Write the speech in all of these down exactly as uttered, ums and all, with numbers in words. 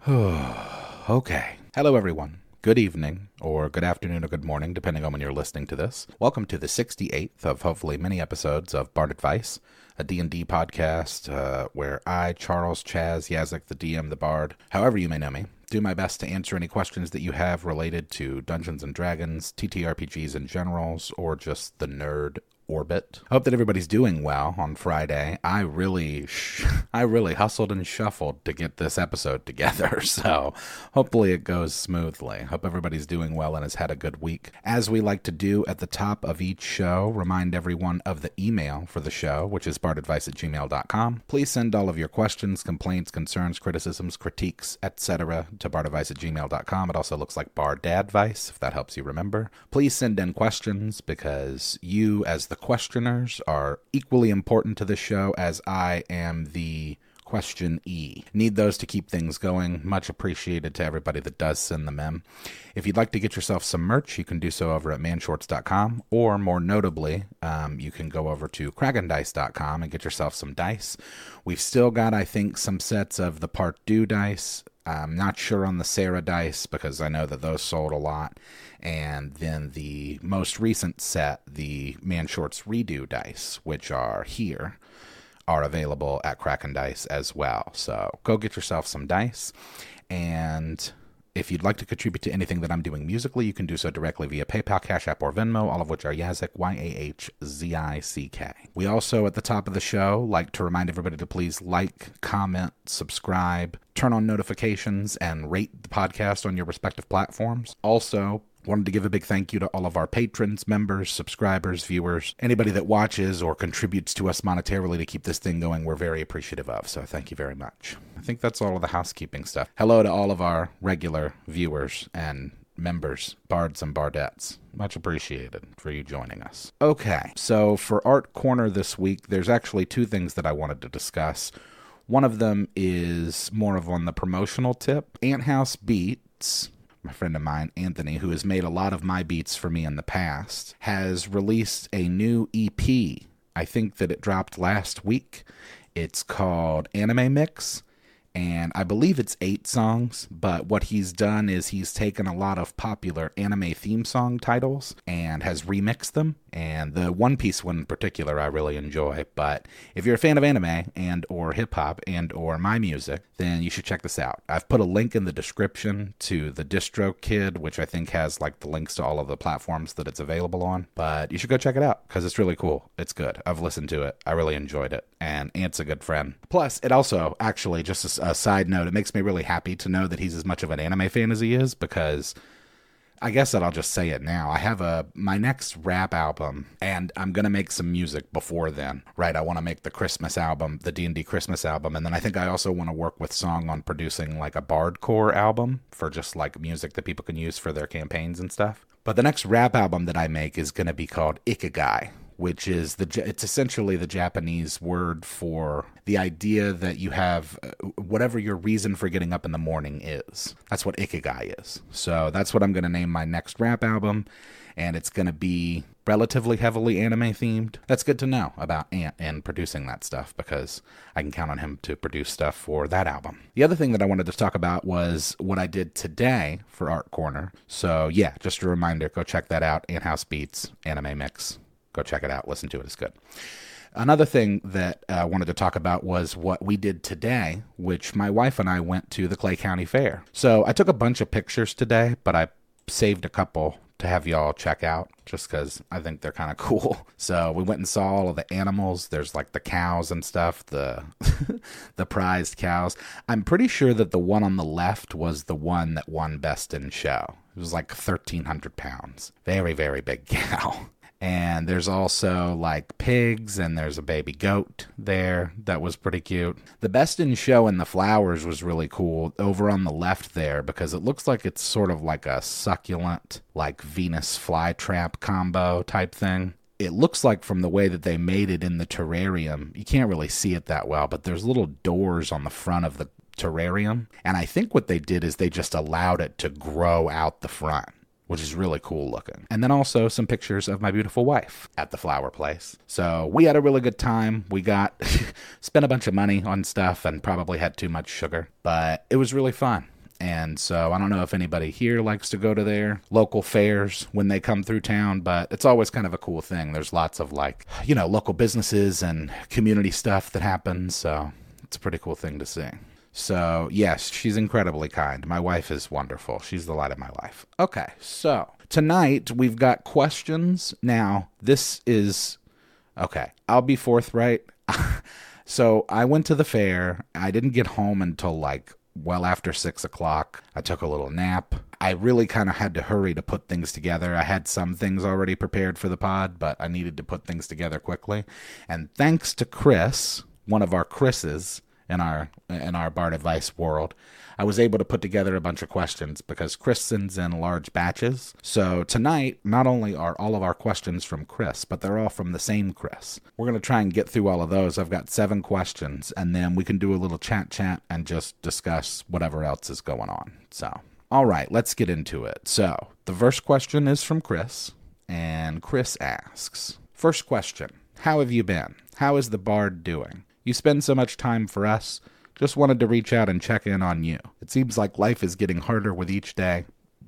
Okay. Hello, everyone. Good evening, or good afternoon, or good morning, depending on when you're listening to this. Welcome to the sixty-eighth of hopefully many episodes of Bard Advice, a D and D podcast uh, where I, Charles Chaz Yazik, the D M, the Bard, however you may know me, do my best to answer any questions that you have related to Dungeons and Dragons, T T R P Gs in generals, or just the nerd orbit. I hope that everybody's doing well on Friday. I really, sh- I really hustled and shuffled to get this episode together, so hopefully it goes smoothly. Hope everybody's doing well and has had a good week. As we like to do at the top of each show, remind everyone of the email for the show, which is bardadvice at gmail dot com. Please send all of your questions, complaints, concerns, criticisms, critiques, et cetera to bardadvice at gmail dot com. It also looks like bardadvice, if that helps you remember. Please send in questions because you, as the questioners, are equally important to this show as I am the questionee. Need those to keep things going. Much appreciated to everybody that does send them in. If you'd like to get yourself some merch, you can do so over at manshorts dot com, or more notably, um, you can go over to kraken dice dot com and get yourself some dice. We've still got, I think, some sets of the Part Two dice. I'm not sure on the Sarah dice because I know that those sold a lot. And then the most recent set, the Manshorts Redo dice, which are here, are available at Kraken Dice as well. So go get yourself some dice. And if you'd like to contribute to anything that I'm doing musically, you can do so directly via PayPal, Cash App, or Venmo, all of which are Yazik, Y A H Z I C K. We also, at the top of the show, like to remind everybody to please like, comment, subscribe, turn on notifications, and rate the podcast on your respective platforms. Also, wanted to give a big thank you to all of our patrons, members, subscribers, viewers, anybody that watches or contributes to us monetarily to keep this thing going. We're very appreciative of, so thank you very much. I think that's all of the housekeeping stuff. Hello to all of our regular viewers and members, bards and bardettes. Much appreciated for you joining us. Okay, so for Art Corner this week, there's actually two things that I wanted to discuss. One of them is more of on the promotional tip. Anthouse Beats, my friend of mine, Anthony, who has made a lot of my beats for me in the past, has released a new E P. I think that it dropped last week. It's called Anime Mix, and I believe it's eight songs, but what he's done is he's taken a lot of popular anime theme song titles and has remixed them, and the One Piece one in particular I really enjoy. But if you're a fan of anime and or hip-hop and or my music, then you should check this out. I've put a link in the description to the DistroKid, which I think has like the links to all of the platforms that it's available on, but you should go check it out because it's really cool. It's good. I've listened to it. I really enjoyed it, and Ant's a good friend. Plus, it also, actually, just a, a side note, it makes me really happy to know that he's as much of an anime fan as he is, because I guess that I'll just say it now. I have a my next rap album, and I'm going to make some music before then, right? I want to make the Christmas album, the D and D Christmas album, and then I think I also want to work with Song on producing like a bardcore album for just like music that people can use for their campaigns and stuff. But the next rap album that I make is going to be called Ikigai, which is the it's essentially the Japanese word for the idea that you have whatever your reason for getting up in the morning is. That's what Ikigai is. So that's what I'm going to name my next rap album, and it's going to be relatively heavily anime themed. That's good to know about Ant and producing that stuff, because I can count on him to produce stuff for that album. The other thing that I wanted to talk about was what I did today for Art Corner. So yeah, just a reminder, go check that out. Anthouse Beats, Anime Mix. Go check it out. Listen to it. It's good. Another thing that I uh, wanted to talk about was what we did today, which my wife and I went to the Clay County Fair. So I took a bunch of pictures today, but I saved a couple to have y'all check out just because I think they're kind of cool. So we went and saw all of the animals. There's like the cows and stuff, the the prized cows. I'm pretty sure that the one on the left was the one that won Best in Show. It was like thirteen hundred pounds. Very, very big cow. And there's also like pigs, and there's a baby goat there that was pretty cute. The Best in Show and the flowers was really cool over on the left there, because it looks like it's sort of like a succulent, like Venus flytrap combo type thing. It looks like, from the way that they made it in the terrarium, you can't really see it that well, but there's little doors on the front of the terrarium. And I think what they did is they just allowed it to grow out the front, which is really cool looking. And then also some pictures of my beautiful wife at the flower place. So we had a really good time. We got, spent a bunch of money on stuff and probably had too much sugar, but it was really fun. And so I don't know if anybody here likes to go to their local fairs when they come through town, but it's always kind of a cool thing. There's lots of like, you know, local businesses and community stuff that happens. So it's a pretty cool thing to see. So yes, she's incredibly kind. My wife is wonderful. She's the light of my life. Okay, so tonight we've got questions. Now, this is, okay, I'll be forthright. So I went to the fair. I didn't get home until like well after six o'clock. I took a little nap. I really kind of had to hurry to put things together. I had some things already prepared for the pod, but I needed to put things together quickly. And thanks to Chris, one of our Chris's in our in our Bard Advice world, I was able to put together a bunch of questions because Chris sends in large batches. So tonight, not only are all of our questions from Chris, but they're all from the same Chris. We're going to try and get through all of those. I've got seven questions, and then we can do a little chat chat and just discuss whatever else is going on. So, all right, let's get into it. So, the first question is from Chris, and Chris asks, first question, how have you been? How is the Bard doing? You spend so much time for us. Just wanted to reach out and check in on you. It seems like life is getting harder with each day,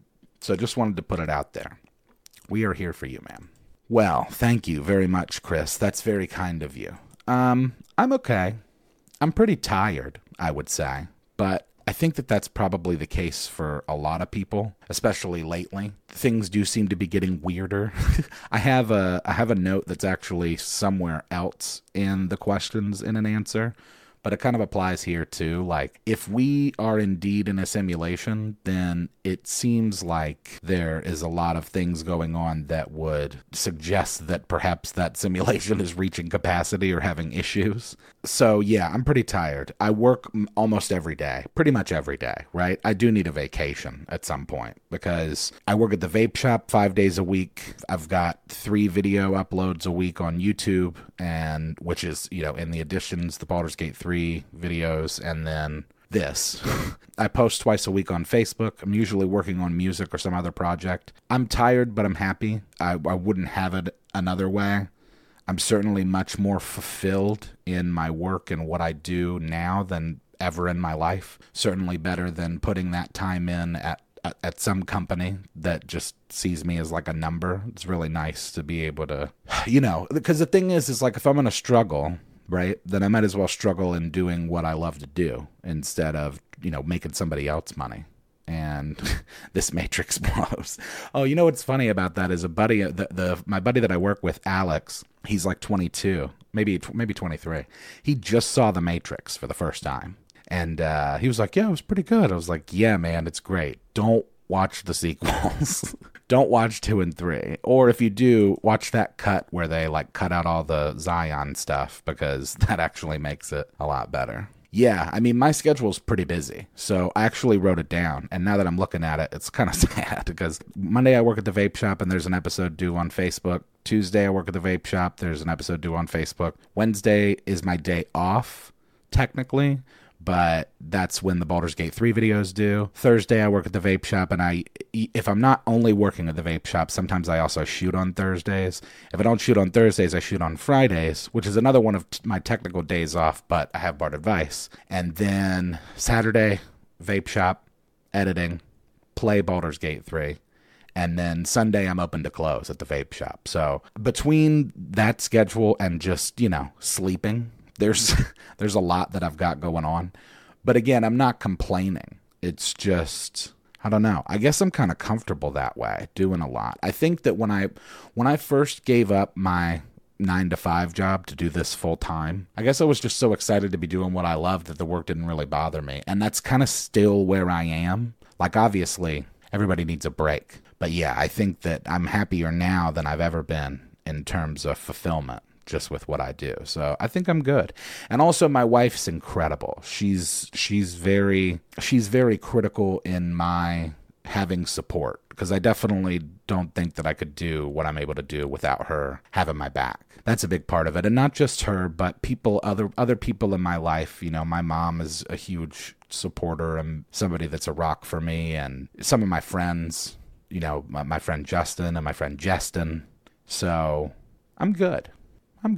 so just wanted to put it out there. We are here for you, ma'am. Well, thank you very much, Chris. That's very kind of you. Um, I'm okay. I'm pretty tired, I would say, but I think that that's probably the case for a lot of people, especially lately. Things do seem to be getting weirder. I have a I have a note that's actually somewhere else in the questions in an answer, but it kind of applies here too. Like, if we are indeed in a simulation, then it seems like there is a lot of things going on that would suggest that perhaps that simulation is reaching capacity or having issues. So yeah, I'm pretty tired. I work almost every day, pretty much every day, right? I do need a vacation at some point because I work at the vape shop five days a week. I've got three video uploads a week on YouTube, and which is, you know, in the additions, the Baldur's Gate three videos, and then this. I post twice a week on Facebook. I'm usually working on music or some other project. I'm tired, but I'm happy. I, I wouldn't have it another way. I'm certainly much more fulfilled in my work and what I do now than ever in my life. Certainly better than putting that time in at at some company that just sees me as like a number. It's really nice to be able to, you know, because the thing is, is like if I'm going to struggle, right, then I might as well struggle in doing what I love to do instead of, you know, making somebody else money. And this matrix blows. Oh, you know what's funny about that is a buddy, the, the my buddy that I work with, Alex, he's like twenty-two, maybe maybe twenty-three. He just saw The Matrix for the first time. And uh, he was like, yeah, it was pretty good. I was like, yeah, man, it's great. Don't watch the sequels. Don't watch two and three. Or if you do, watch that cut where they like cut out all the Zion stuff, because that actually makes it a lot better. Yeah, I mean, my schedule's pretty busy, so I actually wrote it down, and now that I'm looking at it, it's kind of sad, because Monday I work at the vape shop, and there's an episode due on Facebook. Tuesday I work at the vape shop, there's an episode due on Facebook. Wednesday is my day off, technically, but that's when the Baldur's Gate three videos due. Thursday I work at the vape shop, and I, if I'm not only working at the vape shop, sometimes I also shoot on Thursdays. If I don't shoot on Thursdays, I shoot on Fridays, which is another one of t- my technical days off, but I have Bard Advice. And then Saturday, vape shop, editing, play Baldur's Gate three. And then Sunday, I'm open to close at the vape shop. So between that schedule and just, you know, sleeping, There's there's a lot that I've got going on. But again, I'm not complaining. It's just, I don't know. I guess I'm kind of comfortable that way, doing a lot. I think that when I when I first gave up my nine to five job to do this full time, I guess I was just so excited to be doing what I loved that the work didn't really bother me. And that's kind of still where I am. Like, obviously, everybody needs a break. But yeah, I think that I'm happier now than I've ever been in terms of fulfillment, just with what I do. So I think I'm good. And also my wife's incredible. She's she's very she's very critical in my having support, because I definitely don't think that I could do what I'm able to do without her having my back. That's a big part of it. And not just her, but people other other people in my life. You know, my mom is a huge supporter and somebody that's a rock for me, and some of my friends, you know, my, my friend Justin and my friend Justin. So I'm good. I'm good.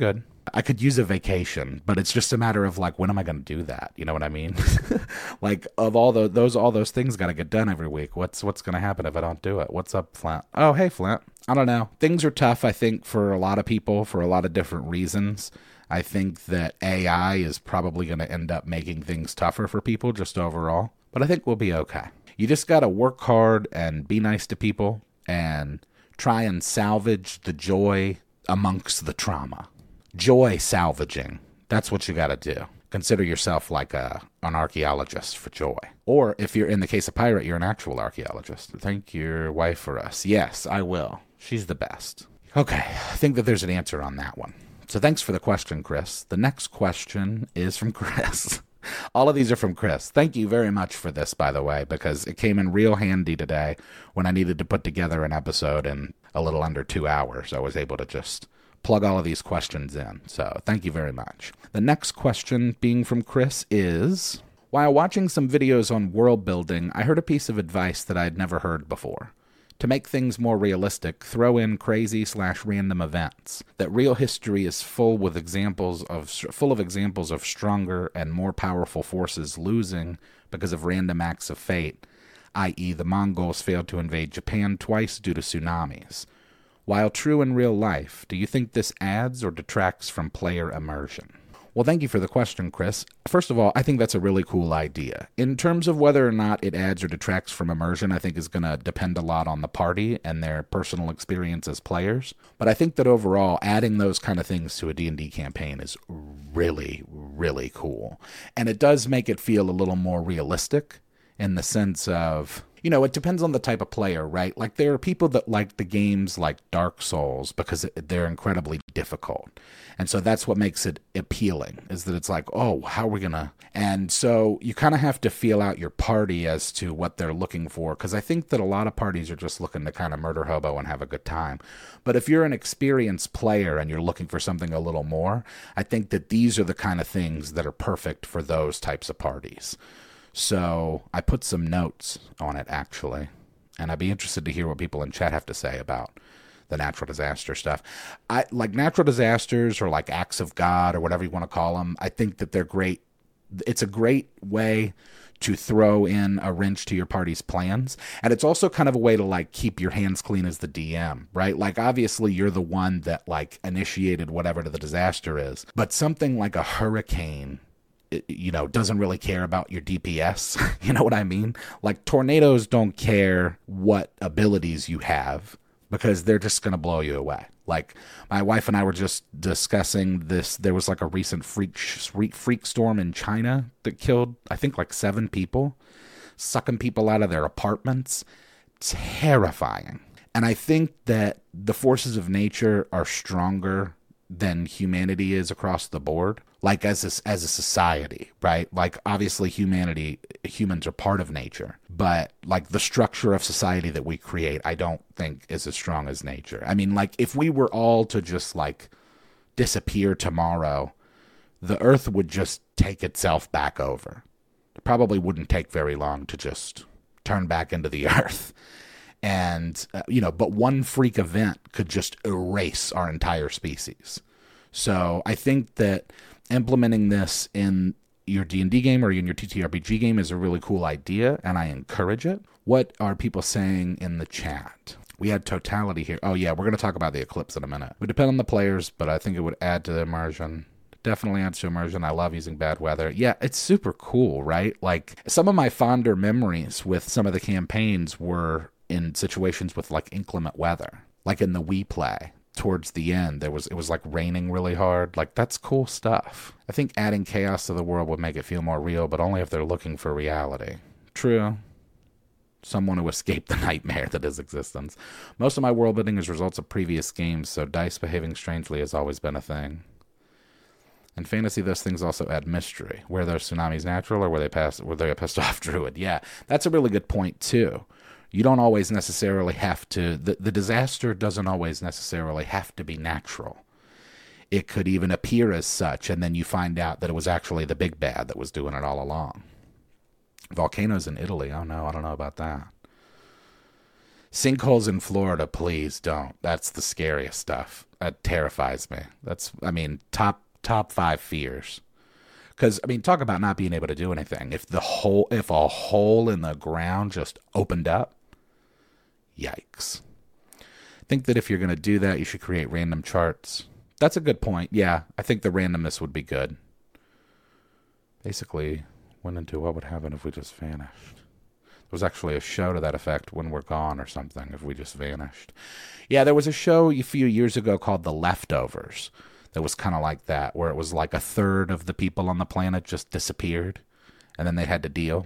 I could use a vacation, but it's just a matter of like, when am I going to do that? You know what I mean? Like, of all the, those, all those things got to get done every week. What's, what's going to happen if I don't do it? What's up, Flint? Oh, hey, Flint. I don't know. Things are tough, I think, for a lot of people for a lot of different reasons. I think that A I is probably going to end up making things tougher for people just overall, but I think we'll be okay. You just got to work hard and be nice to people and try and salvage the joy amongst the trauma. Joy salvaging. That's what you got to do. Consider yourself like a an archaeologist for joy. Or if you're in the case of pirate, you're an actual archaeologist. Thank your wife for us. Yes, I will. She's the best. Okay, I think that there's an answer on that one. So thanks for the question, Chris. The next question is from Chris. All of these are from Chris. Thank you very much for this, by the way, because it came in real handy today when I needed to put together an episode in a little under two hours. I was able to just plug all of these questions in. So thank you very much. The next question being from Chris is, while watching some videos on world building, I heard a piece of advice that I had never heard before. To make things more realistic, throw in crazy slash random events. That real history is full with examples of full of examples of stronger and more powerful forces losing because of random acts of fate, that is the Mongols failed to invade Japan twice due to tsunamis. While true in real life, do you think this adds or detracts from player immersion? Well, thank you for the question, Chris. First of all, I think that's a really cool idea. In terms of whether or not it adds or detracts from immersion, I think is going to depend a lot on the party and their personal experience as players. But I think that overall, adding those kind of things to a D and D campaign is really, really cool. And it does make it feel a little more realistic in the sense of, you know, it depends on the type of player, right? Like, there are people that like the games like Dark Souls because they're incredibly difficult. And so that's what makes it appealing, is that it's like, oh, how are we going to... And so you kind of have to feel out your party as to what they're looking for, because I think that a lot of parties are just looking to kind of murder hobo and have a good time. But if you're an experienced player and you're looking for something a little more, I think that these are the kind of things that are perfect for those types of parties. So I put some notes on it, actually, and I'd be interested to hear what people in chat have to say about the natural disaster stuff. I like natural disasters, or like acts of God, or whatever you want to call them. I think that they're great. It's a great way to throw in a wrench to your party's plans. And it's also kind of a way to like keep your hands clean as the D M, right? Like, obviously you're the one that like initiated whatever the disaster is, but something like a hurricane, you know, doesn't really care about your D P S. You know what I mean? Like, tornadoes don't care what abilities you have because they're just going to blow you away. Like, my wife and I were just discussing this. There was like a recent freak, freak, freak storm in China that killed, I think, like seven people, sucking people out of their apartments. Terrifying. And I think that the forces of nature are stronger than humanity is across the board, like as a, as a society, right? Like, obviously humanity, humans are part of nature, but like the structure of society that we create, I don't think is as strong as nature. I mean, like, if we were all to just like disappear tomorrow, the earth would just take itself back over. It probably wouldn't take very long to just turn back into the earth. And, uh, you know, but one freak event could just erase our entire species. So I think that implementing this in your D and D game or in your T T R P G game is a really cool idea, and I encourage it. What are people saying in the chat? We had totality here. Oh, yeah, we're going to talk about the eclipse in a minute. It would depend on the players, but I think it would add to the immersion. Definitely adds to immersion. I love using bad weather. Yeah, it's super cool, right? Like, some of my fonder memories with some of the campaigns were in situations with like inclement weather, like in the Wii play towards the end, there was, it was like raining really hard. Like, that's cool stuff. I think adding chaos to the world would make it feel more real, but only if they're looking for reality. True. Someone who escaped the nightmare that is existence. Most of my world building is results of previous games, so dice behaving strangely has always been a thing. In fantasy, those things also add mystery. Were those tsunamis natural, or were they passed, were they a pissed off druid? Yeah, that's a really good point too. You don't always necessarily have to, the, the disaster doesn't always necessarily have to be natural. It could even appear as such, and then you find out that it was actually the big bad that was doing it all along. Volcanoes in Italy, oh no, I don't know about that. Sinkholes in Florida, please don't. That's the scariest stuff. That terrifies me. That's, I mean, top top five fears. Because, I mean, talk about not being able to do anything. If the hole, if a hole in the ground just opened up, yikes. Think that if you're going to do that, you should create random charts. That's a good point. Yeah, I think the randomness would be good. Basically, went into what would happen if we just vanished. There was actually a show to that effect, When We're Gone or something, if we just vanished. Yeah, there was a show a few years ago called The Leftovers that was kind of like that, where it was like a third of the people on the planet just disappeared, and then they had to deal.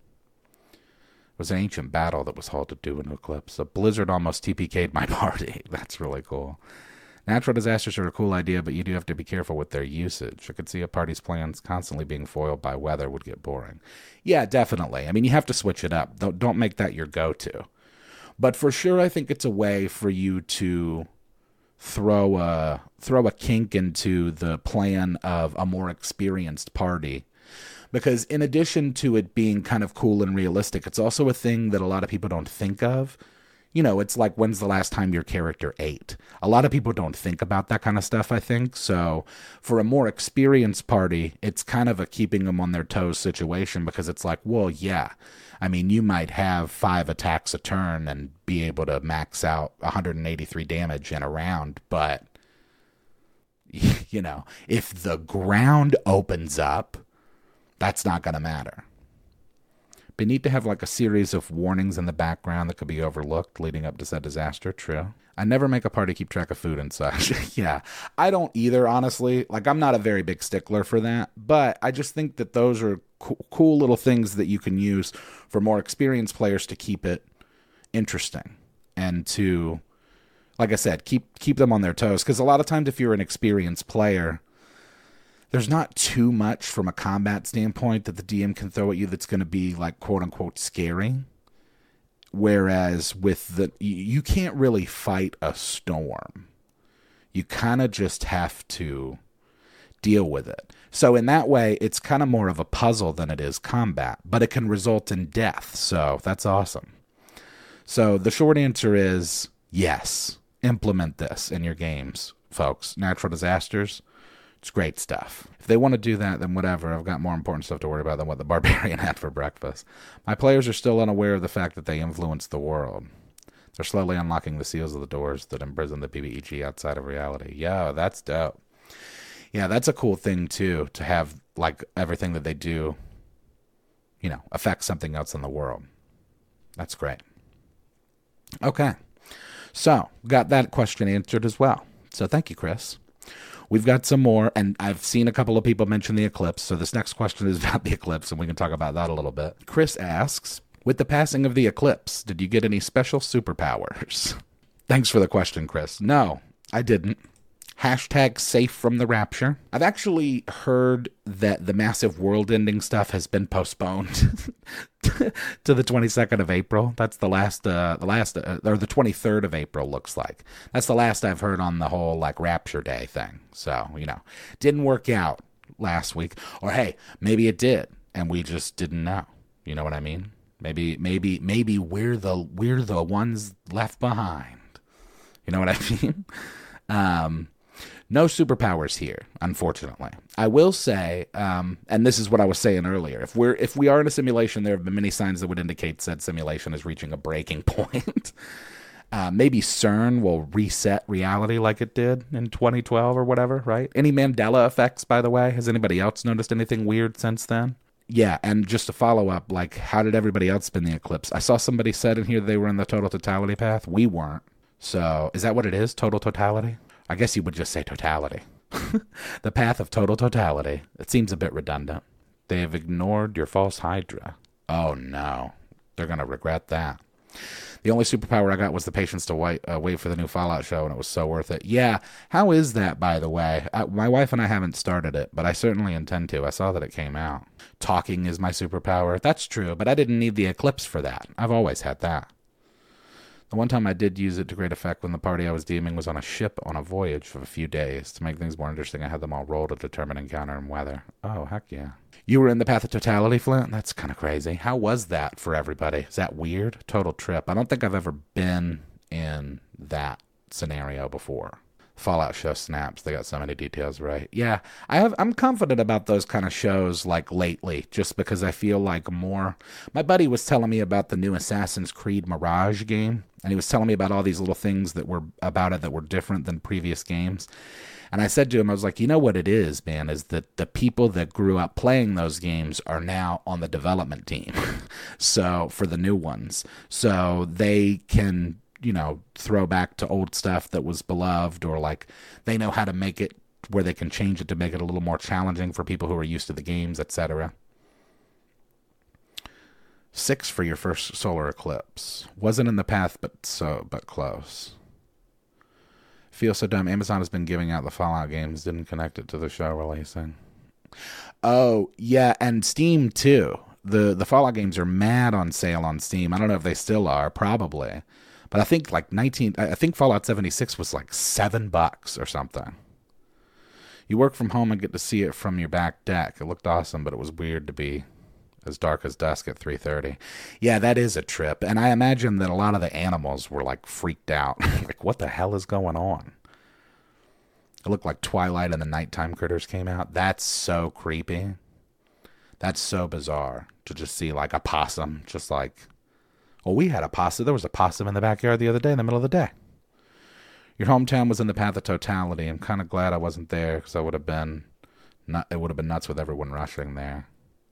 It was an ancient battle that was halted due to an eclipse. A blizzard almost T P K'd my party. That's really cool. Natural disasters are a cool idea, but you do have to be careful with their usage. I could see a party's plans constantly being foiled by weather would get boring. Yeah, definitely. I mean, you have to switch it up. Don't, don't make that your go-to. But for sure, I think it's a way for you to throw a, throw a kink into the plan of a more experienced party. Because in addition to it being kind of cool and realistic, it's also a thing that a lot of people don't think of. You know, it's like, when's the last time your character ate? A lot of people don't think about that kind of stuff, I think. So for a more experienced party, it's kind of a keeping them on their toes situation, because it's like, well, yeah, I mean, you might have five attacks a turn and be able to max out one hundred eighty-three damage in a round. But, you know, if the ground opens up, that's not going to matter. But need to have like a series of warnings in the background that could be overlooked leading up to said disaster. True. I never make a party keep track of food and such. Yeah, I don't either, honestly. Like, I'm not a very big stickler for that, but I just think that those are co- cool little things that you can use for more experienced players to keep it interesting and to, like I said, keep keep them on their toes. Because a lot of times if you're an experienced player, there's not too much from a combat standpoint that the D M can throw at you that's going to be like quote unquote scary. Whereas with the, you can't really fight a storm. You kind of just have to deal with it. So in that way, it's kind of more of a puzzle than it is combat, but it can result in death. So that's awesome. So the short answer is yes, implement this in your games, folks. Natural disasters. It's great stuff. If they want to do that, then whatever. I've got more important stuff to worry about than what the barbarian had for breakfast. My players are still unaware of the fact that they influence the world. They're slowly unlocking the seals of the doors that imprison the P B E G outside of reality. Yeah, that's dope. Yeah, that's a cool thing, too, to have, like, everything that they do, you know, affect something else in the world. That's great. Okay. So, got that question answered as well. So, thank you, Chris. We've got some more, and I've seen a couple of people mention the eclipse, so this next question is about the eclipse, and we can talk about that a little bit. Chris asks, with the passing of the eclipse, did you get any special superpowers? Thanks for the question, Chris. No, I didn't. Hashtag safe from the rapture. I've actually heard that the massive world-ending stuff has been postponed to the twenty-second of April. That's the last, uh, the last, uh, or the twenty-third of April looks like. That's the last I've heard on the whole, like, Rapture Day thing. So, you know, didn't work out last week. Or, hey, maybe it did, and we just didn't know. You know what I mean? Maybe, maybe, maybe we're the, we're the ones left behind. You know what I mean? Um... No superpowers here, unfortunately. I will say, um, and this is what I was saying earlier, if we're if we are in a simulation, there have been many signs that would indicate said simulation is reaching a breaking point. uh, maybe CERN will reset reality like it did in twenty twelve or whatever, right? Any Mandela effects, by the way? Has anybody else noticed anything weird since then? Yeah, and just to follow up, like, how did everybody else spin the eclipse? I saw somebody said in here they were in the total totality path. We weren't. So, is that what it is, total totality? I guess you would just say totality. The path of total totality. It seems a bit redundant. They have ignored your false Hydra. Oh no. They're going to regret that. The only superpower I got was the patience to wait, uh, wait for the new Fallout show, and it was so worth it. Yeah, how is that, by the way? I, my wife and I haven't started it, but I certainly intend to. I saw that it came out. Talking is my superpower. That's true, but I didn't need the eclipse for that. I've always had that. The one time I did use it to great effect when the party I was DMing was on a ship on a voyage for a few days. To make things more interesting, I had them all roll to determine encounter and weather. Oh, heck yeah. You were in the Path of Totality, Flint? That's kind of crazy. How was that for everybody? Is that weird? Total trip. I don't think I've ever been in that scenario before. Fallout show snaps. They got so many details right. Yeah, I have. I'm confident about those kind of shows like lately, just because I feel like more. My buddy was telling me about the new Assassin's Creed Mirage game, and he was telling me about all these little things that were about it that were different than previous games. And I said to him, I was like, you know what it is, man, is that the people that grew up playing those games are now on the development team. So for the new ones, so they can, you know, throw back to old stuff that was beloved, or like they know how to make it where they can change it to make it a little more challenging for people who are used to the games, et cetera. Six for your first solar eclipse. Wasn't in the path, but so but close. Feel so dumb. Amazon has been giving out the Fallout games, didn't connect it to the show releasing. Oh, yeah, and Steam too. The the Fallout games are mad on sale on Steam. I don't know if they still are, probably. But I think like nineteen I think Fallout seventy-six was like seven bucks or something. You work from home and get to see it from your back deck. It looked awesome, but it was weird to be as dark as dusk at three thirty. Yeah, that is a trip. And I imagine that a lot of the animals were like freaked out. Like, what the hell is going on? It looked like Twilight and the Nighttime Critters came out. That's so creepy. That's so bizarre to just see like a possum. Just like, well, we had a possum. There was a possum in the backyard the other day in the middle of the day. Your hometown was in the Path of Totality. I'm kind of glad I wasn't there because I would have been, not, it would have been nuts with everyone rushing there.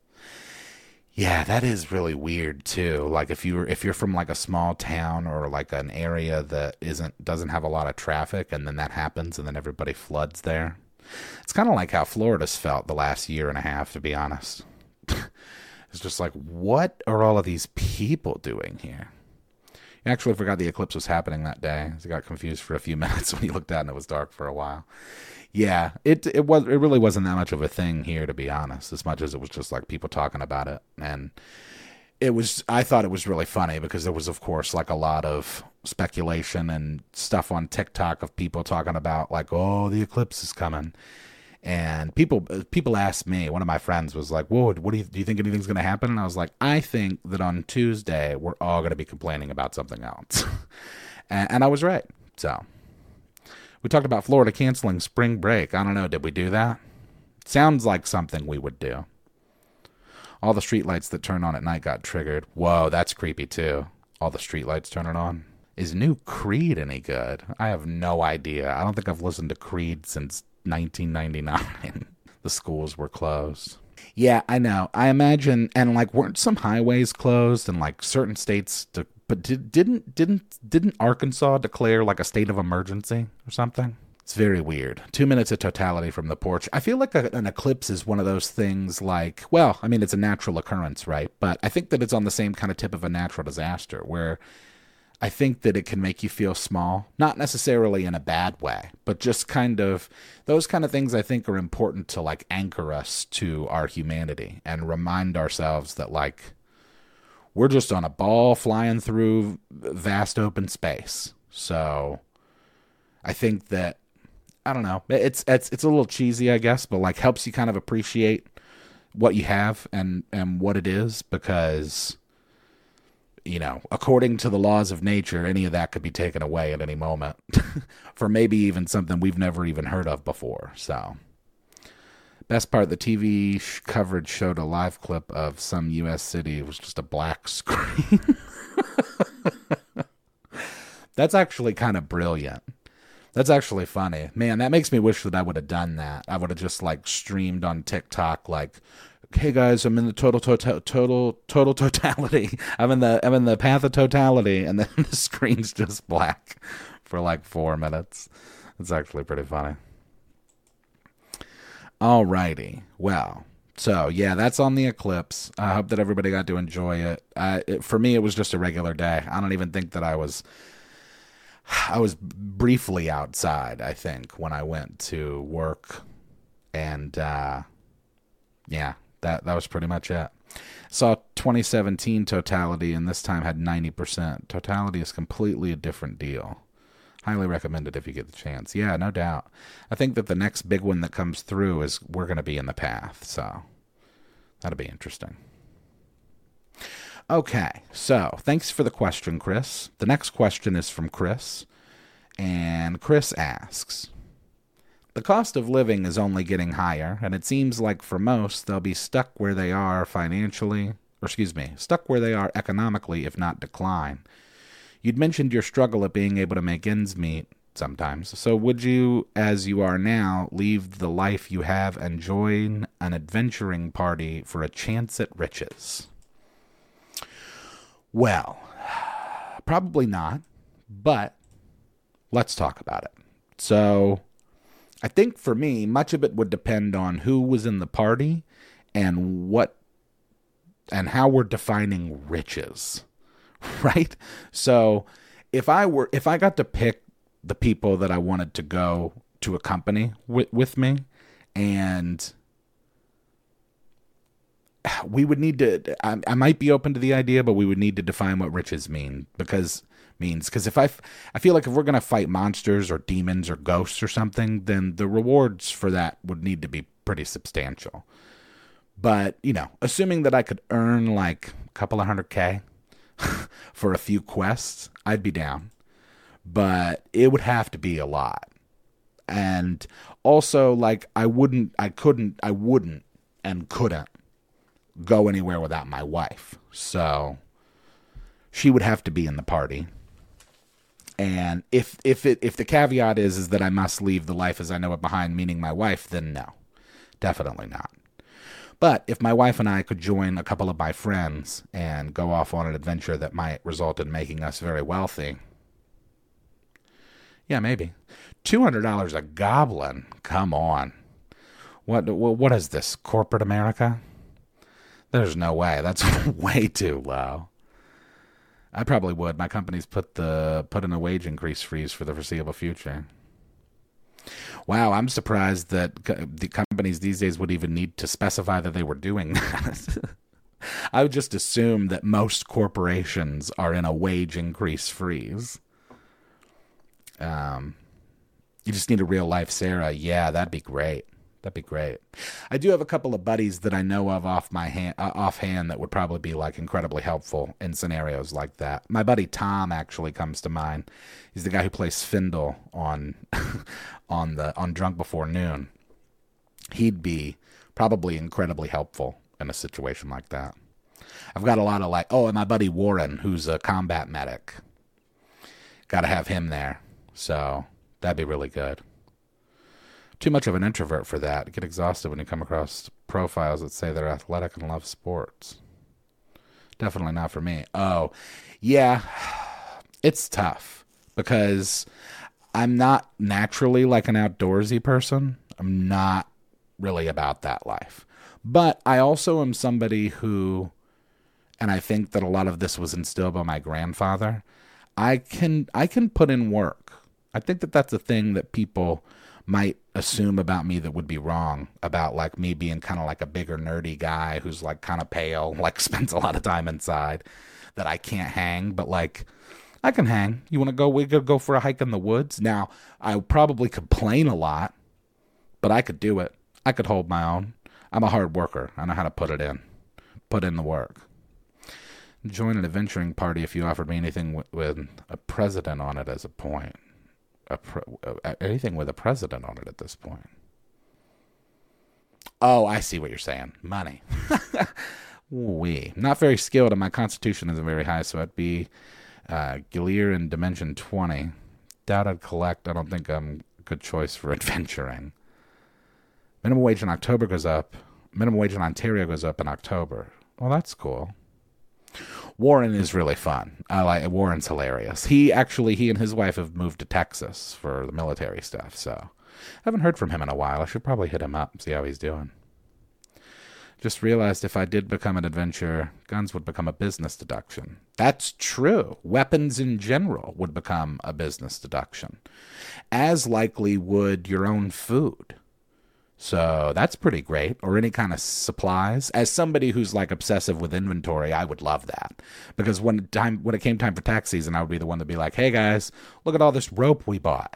Yeah, that is really weird too. Like if you're if you're from like a small town or like an area that isn't doesn't have a lot of traffic, and then that happens, and then everybody floods there. It's kind of like how Florida's felt the last year and a half, to be honest. It's just like, what are all of these people doing here? You actually forgot the eclipse was happening that day. I got confused for a few minutes when you looked out and it was dark for a while. Yeah, it it was it really wasn't that much of a thing here, to be honest, as much as it was just like people talking about it. And it was, I thought it was really funny because there was, of course, like a lot of speculation and stuff on TikTok of people talking about like, oh, the eclipse is coming. And people people asked me, one of my friends was like, whoa, what do you, do you think anything's going to happen? And I was like, I think that on Tuesday, we're all going to be complaining about something else. and, and I was right. So we talked about Florida canceling spring break. I don't know. Did we do that? Sounds like something we would do. All the streetlights that turn on at night got triggered. Whoa, that's creepy too. All the streetlights turning on. Is new Creed any good? I have no idea. I don't think I've listened to Creed since nineteen ninety-nine. The schools were closed. Yeah, I know. I imagine, and like, weren't some highways closed in like certain states to, but did, didn't didn't didn't Arkansas declare like a state of emergency or something? It's very weird. Two minutes of totality from the porch. I feel like a, an eclipse is one of those things like, well, I mean, it's a natural occurrence, right? But I think that it's on the same kind of tip of a natural disaster where I think that it can make you feel small, not necessarily in a bad way, but just kind of, those kind of things I think are important to like anchor us to our humanity and remind ourselves that like, we're just on a ball flying through vast open space. So I think that, I don't know, it's, it's, it's a little cheesy, I guess, but like helps you kind of appreciate what you have and, and what it is, because, you know, according to the laws of nature, any of that could be taken away at any moment for maybe even something we've never even heard of before. So, best part, the T V sh- coverage showed a live clip of some U S city. It was just a black screen. That's actually kind of brilliant. That's actually funny. Man, that makes me wish that I would have done that. I would have just like streamed on TikTok like, hey guys, I'm in the total total total total totality. I'm in the I'm in the path of totality, and then the screen's just black for like four minutes. It's actually pretty funny. Alrighty, well, so yeah, that's on the eclipse. I hope that everybody got to enjoy it. Uh, it. For me, it was just a regular day. I don't even think that I was. I was briefly outside, I think, when I went to work, and uh, yeah. That that was pretty much it. Saw twenty seventeen Totality, and this time had ninety percent. Totality is completely a different deal. Highly recommended if you get the chance. Yeah, no doubt. I think that the next big one that comes through is We're Going to Be in the Path, so that'll be interesting. Okay, so thanks for the question, Chris. The next question is from Chris, and Chris asks, the cost of living is only getting higher, and it seems like for most, they'll be stuck where they are financially, or excuse me, stuck where they are economically, if not decline. You'd mentioned your struggle at being able to make ends meet sometimes. So would you, as you are now, leave the life you have and join an adventuring party for a chance at riches? Well, probably not, but let's talk about it. So I think for me, much of it would depend on who was in the party and what and how we're defining riches. Right? So if I were, if I got to pick the people that I wanted to go to a company with, with me, and we would need to, I, I might be open to the idea, but we would need to define what riches mean because means, because if I, I feel like if we're going to fight monsters or demons or ghosts or something, then the rewards for that would need to be pretty substantial. But, you know, assuming that I could earn like a couple of hundred K for a few quests, I'd be down. But it would have to be a lot. And also, like, I wouldn't, I couldn't, I wouldn't and couldn't go anywhere without my wife. So she would have to be in the party. And if if it if the caveat is is that I must leave the life as I know it behind, meaning my wife, then no. Definitely not. But if my wife and I could join a couple of my friends and go off on an adventure that might result in making us very wealthy, yeah, maybe. two hundred dollars a goblin? Come on. What, what is this, corporate America? There's no way. That's way too low. I probably would. My company's put the put in a wage increase freeze for the foreseeable future. Wow, I'm surprised that co- the companies these days would even need to specify that they were doing that. I would just assume that most corporations are in a wage increase freeze. Um, you just need a real life Sarah. Yeah, that'd be great. That'd be great. I do have a couple of buddies that I know of off my hand, uh, offhand that would probably be like incredibly helpful in scenarios like that. My buddy Tom actually comes to mind. He's the guy who plays Findle on on the on Drunk Before Noon. He'd be probably incredibly helpful in a situation like that. I've got a lot of like, oh, and my buddy Warren, who's a combat medic. Got to have him there. So that'd be really good. Too much of an introvert for that. You get exhausted when you come across profiles that say they're athletic and love sports. Definitely not for me. Oh, yeah, it's tough because I'm not naturally like an outdoorsy person. I'm not really about that life. But I also am somebody who, and I think that a lot of this was instilled by my grandfather, I can I can put in work. I think that that's a thing that people might assume about me that would be wrong, about like me being kind of like a bigger nerdy guy who's like kind of pale, like spends a lot of time inside, that I can't hang, but like I can hang. You want to go, we could go for a hike in the woods. Now, I probably complain a lot, but I could do it. I could hold my own. I'm a hard worker. I know how to put it in, put in the work. Join an adventuring party if you offered me anything with, with a president on it as a point. A pre- anything with a president on it at this point. Oh, I see what you're saying. Money. Wee. Not very skilled, and my constitution isn't very high, so I'd be uh, Gilear in Dimension twenty. Doubt I'd collect. I don't think I'm a good choice for adventuring. Minimum wage in October goes up. Minimum wage in Ontario goes up in October. Well, that's cool. Warren is really fun. I like Warren's hilarious. He actually, he and his wife have moved to Texas for the military stuff, so I haven't heard from him in a while. I should probably hit him up and see how he's doing. Just realized if I did become an adventurer, guns would become a business deduction. That's true. Weapons in general would become a business deduction. As likely would your own food. So that's pretty great. Or any kind of supplies. As somebody who's like obsessive with inventory, I would love that. Because when time when it came time for tax season, I would be the one to be like, hey guys, look at all this rope we bought.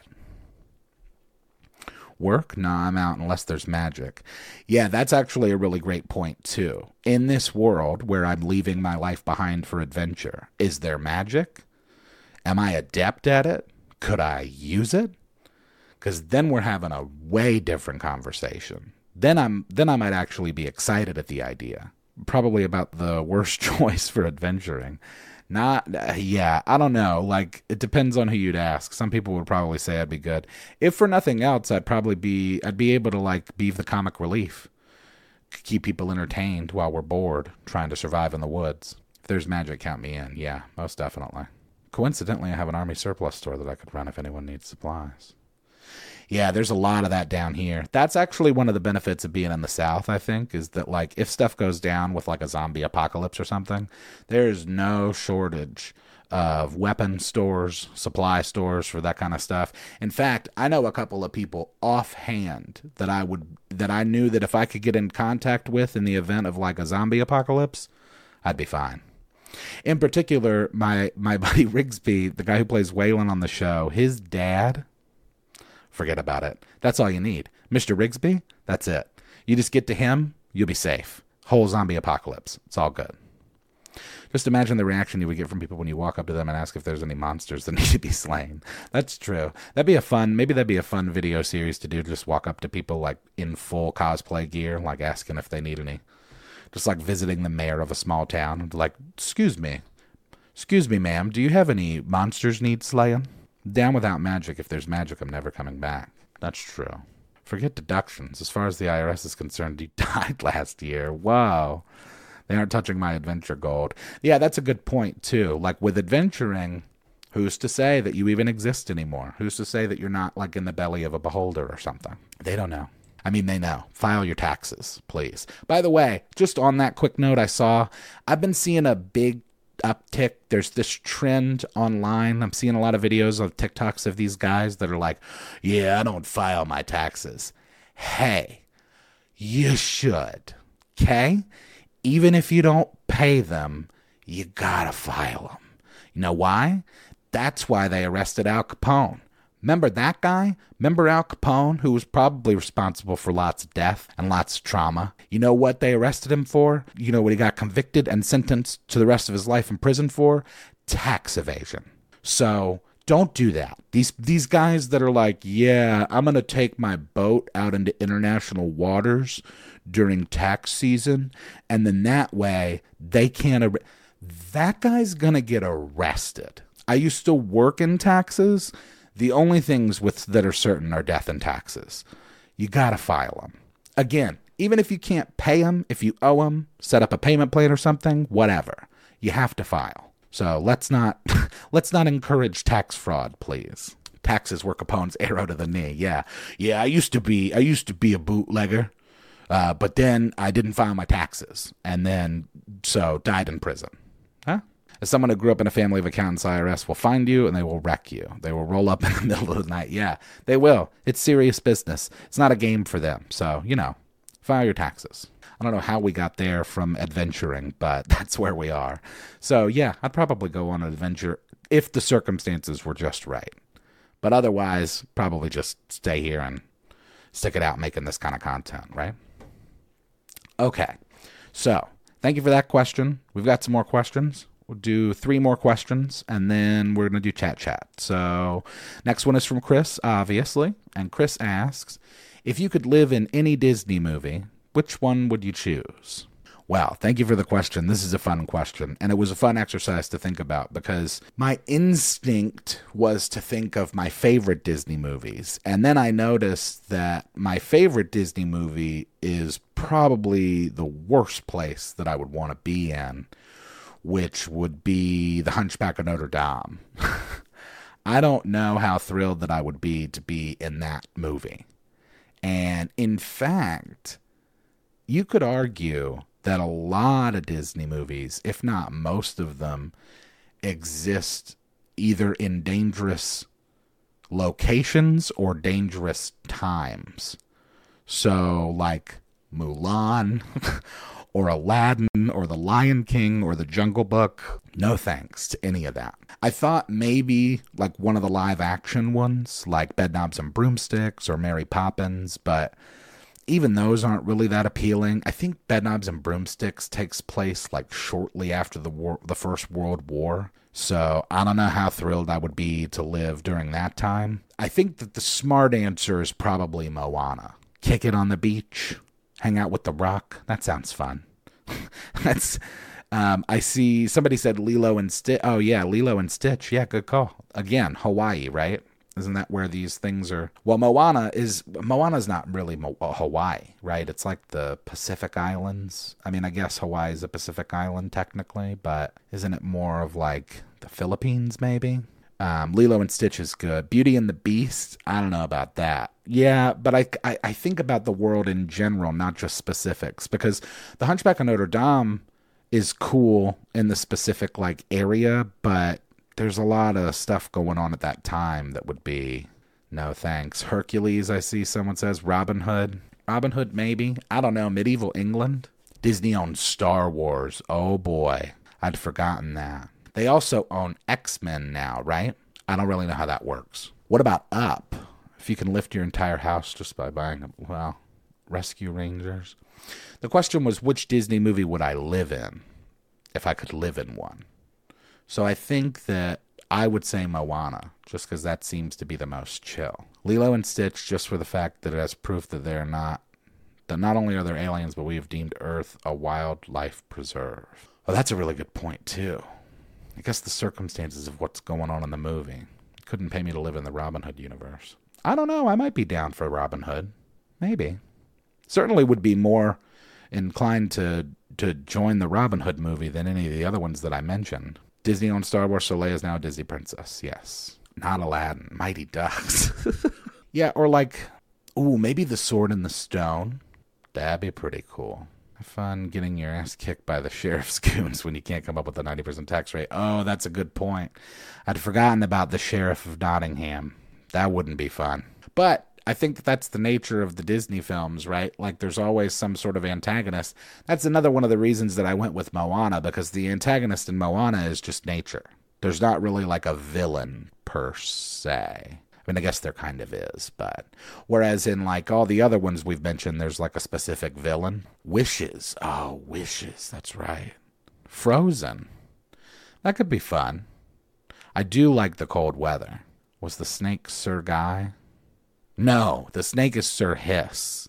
Work? Nah, I'm out unless there's magic. Yeah, that's actually a really great point too. In this world where I'm leaving my life behind for adventure, is there magic? Am I adept at it? Could I use it? Because then we're having a way different conversation. Then I'm then I might actually be excited at the idea. Probably about the worst choice for adventuring. Not, uh, yeah, I don't know. Like, it depends on who you'd ask. Some people would probably say I'd be good. If for nothing else, I'd probably be, I'd be able to, like, be the comic relief. Keep people entertained while we're bored, trying to survive in the woods. If there's magic, count me in. Yeah, most definitely. Coincidentally, I have an army surplus store that I could run if anyone needs supplies. Yeah, there's a lot of that down here. That's actually one of the benefits of being in the South, I think, is that, like, if stuff goes down with, like, a zombie apocalypse or something, there's no shortage of weapon stores, supply stores for that kind of stuff. In fact, I know a couple of people offhand that I would, that I knew that if I could get in contact with in the event of, like, a zombie apocalypse, I'd be fine. In particular, my, my buddy Rigsby, the guy who plays Waylon on the show, his dad... Forget about it. That's all you need. Mister Rigsby, that's it. You just get to him, you'll be safe. Whole zombie apocalypse. It's all good. Just imagine the reaction you would get from people when you walk up to them and ask if there's any monsters that need to be slain. That's true. That'd be a fun, maybe that'd be a fun video series to do. Just walk up to people like in full cosplay gear, like asking if they need any. Just like visiting the mayor of a small town. Like, excuse me. Excuse me, ma'am. Do you have any monsters need slaying? Down without magic. If there's magic, I'm never coming back. That's true. Forget deductions. As far as the I R S is concerned, you died last year. Whoa. They aren't touching my adventure gold. Yeah, that's a good point, too. Like, with adventuring, who's to say that you even exist anymore? Who's to say that you're not, like, in the belly of a beholder or something? They don't know. I mean, they know. File your taxes, please. By the way, just on that quick note I saw, I've been seeing a big uptick. There's this trend online. I'm seeing a lot of videos of TikToks of these guys that are like, yeah, I don't file my taxes. Hey, you should. Okay? Even if you don't pay them, you gotta file them. You know why? That's why they arrested Al Capone. Remember that guy? Remember Al Capone, who was probably responsible for lots of death and lots of trauma? You know what they arrested him for? You know what he got convicted and sentenced to the rest of his life in prison for? Tax evasion. So don't do that. These these guys that are like, yeah, I'm going to take my boat out into international waters during tax season, and then that way they can't... Ar- that guy's going to get arrested. I used to work in taxes. The only things with that are certain are death and taxes. You gotta file them. Again, even if you can't pay them, if you owe them, set up a payment plan or something, whatever. You have to file. So let's not let's not encourage tax fraud, please. Taxes were Capone's arrow to the knee. Yeah, yeah. I used to be I used to be a bootlegger, uh, but then I didn't file my taxes, and then so died in prison. Huh? As someone who grew up in a family of accountants, I R S will find you and they will wreck you. They will roll up in the middle of the night. Yeah, they will. It's serious business. It's not a game for them. So, you know, file your taxes. I don't know how we got there from adventuring, but that's where we are. So, yeah, I'd probably go on an adventure if the circumstances were just right. But otherwise, probably just stay here and stick it out making this kind of content, right? Okay, so thank you for that question. We've got some more questions. We'll do three more questions, and then we're going to do chat chat. So next one is from Chris, obviously. And Chris asks, if you could live in any Disney movie, which one would you choose? Well, thank you for the question. This is a fun question, and it was a fun exercise to think about because my instinct was to think of my favorite Disney movies, and then I noticed that my favorite Disney movie is probably the worst place that I would want to be in, which would be The Hunchback of Notre Dame. I don't know how thrilled that I would be to be in that movie. And in fact, you could argue that a lot of Disney movies, if not most of them, exist either in dangerous locations or dangerous times. So, like Mulan or Aladdin or The Lion King or The Jungle Book, no thanks to any of that. I thought maybe like one of the live action ones, like Bedknobs and Broomsticks or Mary Poppins, but even those aren't really that appealing. I think Bedknobs and Broomsticks takes place like shortly after the war, the First World War. So I don't know how thrilled I would be to live during that time. I think that the smart answer is probably Moana. Kick it on the beach, hang out with the Rock. That sounds fun. That's. Um, I see somebody said Lilo and Stitch. Oh yeah, Lilo and Stitch. Yeah, good call. Again, Hawaii, right? Isn't that where these things are? Well, Moana is, Moana's not really Mo- Hawaii, right? It's like the Pacific Islands. I mean, I guess Hawaii is a Pacific island technically, but isn't it more of like the Philippines maybe? Um, Lilo and Stitch is good. Beauty and the Beast, I don't know about that. Yeah, but I, I, I think about the world in general, not just specifics, because The Hunchback of Notre Dame is cool in the specific like area, but there's a lot of stuff going on at that time that would be no thanks. Hercules, I see someone says. Robin Hood. Robin Hood, maybe. I don't know. Medieval England. Disney owns Star Wars. Oh boy. I'd forgotten that. They also own X-Men now, right? I don't really know how that works. What about Up? If you can lift your entire house just by buying, a, well, Rescue Rangers. The question was, which Disney movie would I live in if I could live in one? So I think that I would say Moana, just because that seems to be the most chill. Lilo and Stitch, just for the fact that it has proof that they're not, that not only are there aliens, but we have deemed Earth a wildlife preserve. Oh, that's a really good point, too. I guess the circumstances of what's going on in the movie couldn't pay me to live in the Robin Hood universe. I don't know. I might be down for Robin Hood. Maybe. Certainly would be more inclined to to join the Robin Hood movie than any of the other ones that I mentioned. Disney owns Star Wars, so Leia's now a Disney princess. Yes. Not Aladdin. Mighty Ducks. Yeah, or like, ooh, maybe The Sword in the Stone. That'd be pretty cool. Have fun getting your ass kicked by the sheriff's goons when you can't come up with a ninety percent tax rate. Oh, that's a good point. I'd forgotten about the Sheriff of Nottingham. That wouldn't be fun. But I think that's the nature of the Disney films, right? Like, there's always some sort of antagonist. That's another one of the reasons that I went with Moana, because the antagonist in Moana is just nature. There's not really like a villain per se. I mean, I guess there kind of is, but whereas in like all the other ones we've mentioned, there's like a specific villain. Wishes. Oh, Wishes. That's right. Frozen. That could be fun. I do like the cold weather. Was the snake Sir Guy? No, the snake is Sir Hiss.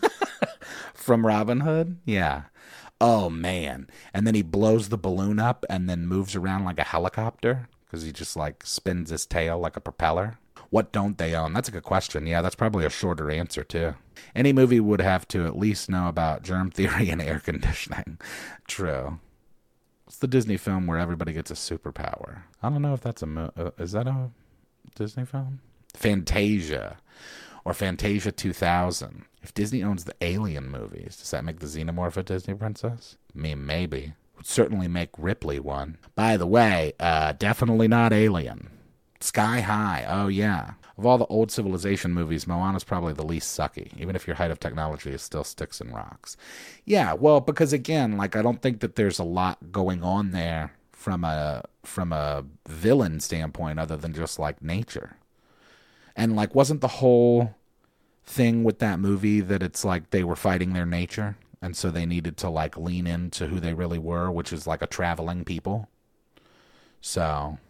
From Robin Hood? Yeah. Oh, man. And then he blows the balloon up and then moves around like a helicopter because he just like spins his tail like a propeller. What don't they own? That's a good question. Yeah, that's probably a shorter answer, too. Any movie would have to at least know about germ theory and air conditioning. True. It's the Disney film where everybody gets a superpower. I don't know if that's a... Mo- uh, is that a Disney film? Fantasia. Or Fantasia two thousand. If Disney owns the Alien movies, does that make the Xenomorph a Disney princess? I mean, maybe. Would certainly make Ripley one. By the way, uh, definitely not Alien. Sky High. Oh, yeah. Of all the old civilization movies, Moana's probably the least sucky, even if your height of technology is still sticks and rocks. Yeah, well, because again, like, I don't think that there's a lot going on there from a from a villain standpoint other than just, like, nature. And, like, wasn't the whole thing with that movie that it's like they were fighting their nature, and so they needed to, like, lean into who they really were, which is, like, a traveling people? So...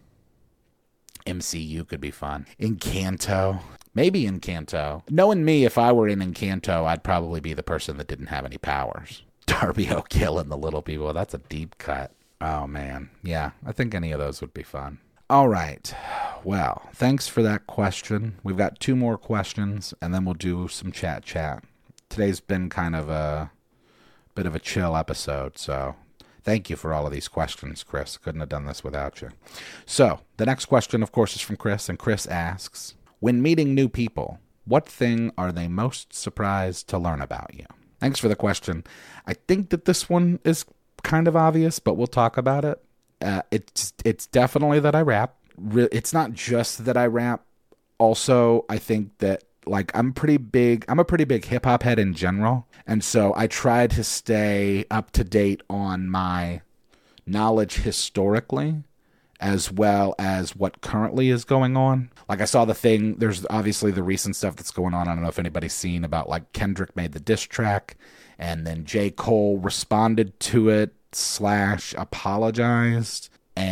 M C U could be fun. Encanto. Maybe Encanto. Knowing me, if I were in Encanto, I'd probably be the person that didn't have any powers. Darby O'Gill and the Little People. That's a deep cut. Oh, man. Yeah, I think any of those would be fun. All right. Well, thanks for that question. We've got two more questions, and then we'll do some chat chat. Today's been kind of a bit of a chill episode, so... Thank you for all of these questions, Chris. Couldn't have done this without you. So, the next question, of course, is from Chris, and Chris asks, when meeting new people, what thing are they most surprised to learn about you? Thanks for the question. I think that this one is kind of obvious, but we'll talk about it. Uh, it's, it's definitely that I rap. It's not just that I rap. Also, I think that, like, I'm pretty big, I'm a pretty big hip hop head in general. And so I try to stay up to date on my knowledge historically, as well as what currently is going on. Like, I saw the thing, there's obviously the recent stuff that's going on. I don't know if anybody's seen about, like, Kendrick made the diss track, and then J. Cole responded to it, slash apologized.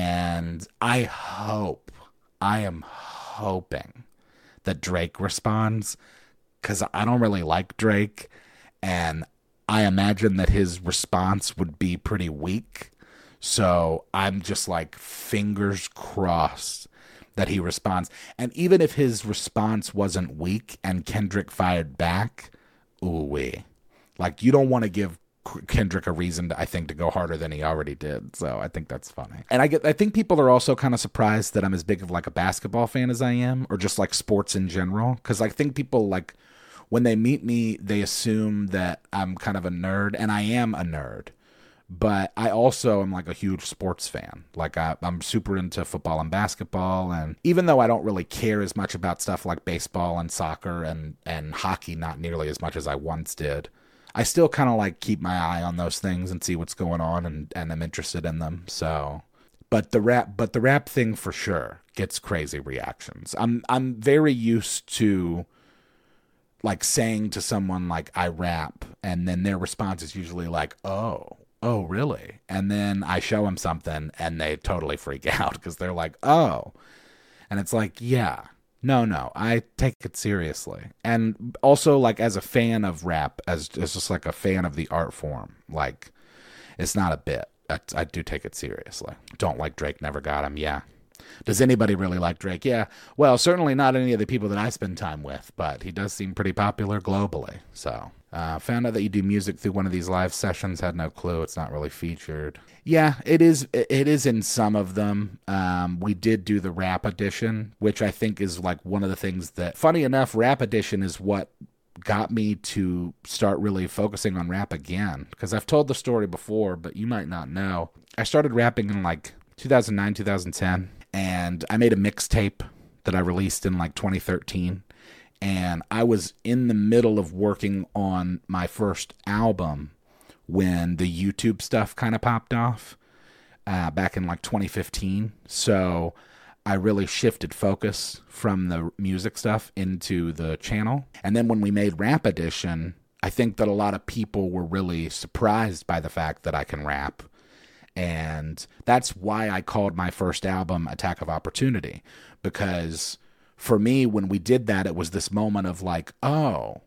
And I hope, I am hoping that Drake responds, because I don't really like Drake, and I imagine that his response would be pretty weak. So I'm just like, fingers crossed that he responds. And even if his response wasn't weak and Kendrick fired back, ooh wee. Like, you don't want to give Kendrick a reason, to, I think, to go harder than he already did. So I think that's funny. And I get, I think people are also kind of surprised that I'm as big of like a basketball fan as I am, or just like sports in general. Because I think people, like, when they meet me, they assume that I'm kind of a nerd, and I am a nerd. But I also am like a huge sports fan. Like, I, I'm super into football and basketball. And even though I don't really care as much about stuff like baseball and soccer and, and hockey, not nearly as much as I once did, I still kind of like keep my eye on those things and see what's going on, and, and I'm interested in them. So, but the rap, but the rap thing for sure gets crazy reactions. I'm, I'm very used to like saying to someone like, I rap, and then their response is usually like, oh, oh, really? And then I show them something and they totally freak out because they're like, oh. And it's like, yeah, no, no, I take it seriously. And also, like, as a fan of rap, as, as just like a fan of the art form, like, it's not a bit. I, I do take it seriously. Don't like Drake, never got him, yeah. Does anybody really like Drake? Yeah. Well, certainly not any of the people that I spend time with, but he does seem pretty popular globally. So, uh, found out that you do music through one of these live sessions. Had no clue. It's not really featured. Yeah, it is. It is in some of them. Um, we did do the rap edition, which I think is like one of the things that, funny enough, rap edition is what got me to start really focusing on rap again. Because I've told the story before, but you might not know. I started rapping in like two thousand nine, two thousand ten. And I made a mixtape that I released in like twenty thirteen. And I was in the middle of working on my first album when the YouTube stuff kind of popped off uh, back in like twenty fifteen. So I really shifted focus from the music stuff into the channel. And then when we made Rap Edition, I think that a lot of people were really surprised by the fact that I can rap. And that's why I called my first album Attack of Opportunity, because for me, when we did that, it was this moment of like, oh,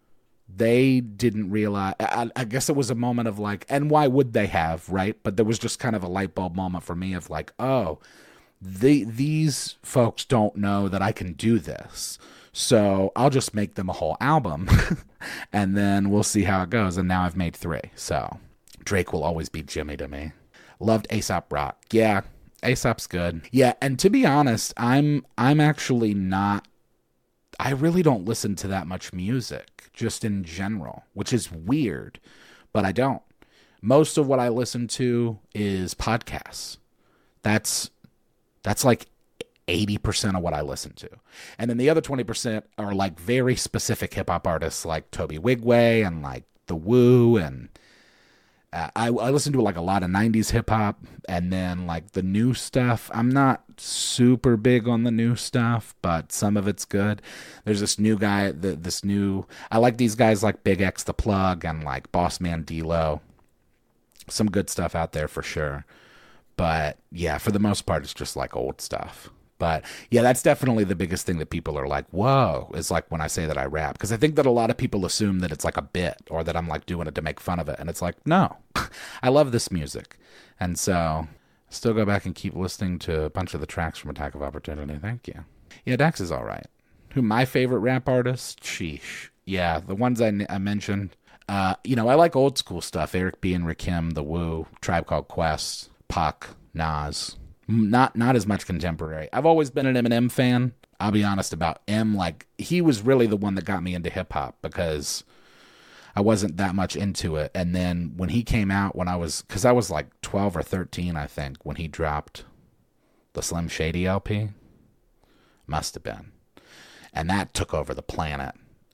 they didn't realize, I, I guess it was a moment of like, and why would they have, right? But there was just kind of a light bulb moment for me of like, oh, they, these folks don't know that I can do this. So I'll just make them a whole album and then we'll see how it goes. And now I've made three. So Drake will always be Jimmy to me. Loved A$AP Rock. Yeah, A$AP's good. Yeah, and to be honest, I'm I'm actually not, I really don't listen to that much music, just in general, which is weird, but I don't. Most of what I listen to is podcasts. That's that's like eighty percent of what I listen to. And then the other twenty percent are like very specific hip-hop artists like Toby Wigway and like The Woo, and Uh, I, I listen to like a lot of nineties hip hop, and then like the new stuff. I'm not super big on the new stuff, but some of it's good. There's this new guy, the, this new, I like these guys like Big X The Plug and like Boss Man D-Lo. Some good stuff out there for sure. But yeah, for the most part, it's just like old stuff. But yeah, that's definitely the biggest thing that people are like, whoa, is like when I say that I rap. Because I think that a lot of people assume that it's like a bit or that I'm like doing it to make fun of it. And it's like, no, I love this music. And so still go back and keep listening to a bunch of the tracks from Attack of Opportunity. Thank you. Yeah, Dax is all right. Who, my favorite rap artist? Sheesh. Yeah, the ones I, I mentioned. Uh, you know, I like old school stuff. Eric B. and Rakim, The Woo, Tribe Called Quest, Pac, Nas. Not not as much contemporary. I've always been an Eminem fan. I'll be honest about M. Like, he was really the one that got me into hip-hop because I wasn't that much into it. And then when he came out, when I was, because I was like twelve or thirteen, I think, when he dropped the Slim Shady L P. Must have been. And that took over the planet.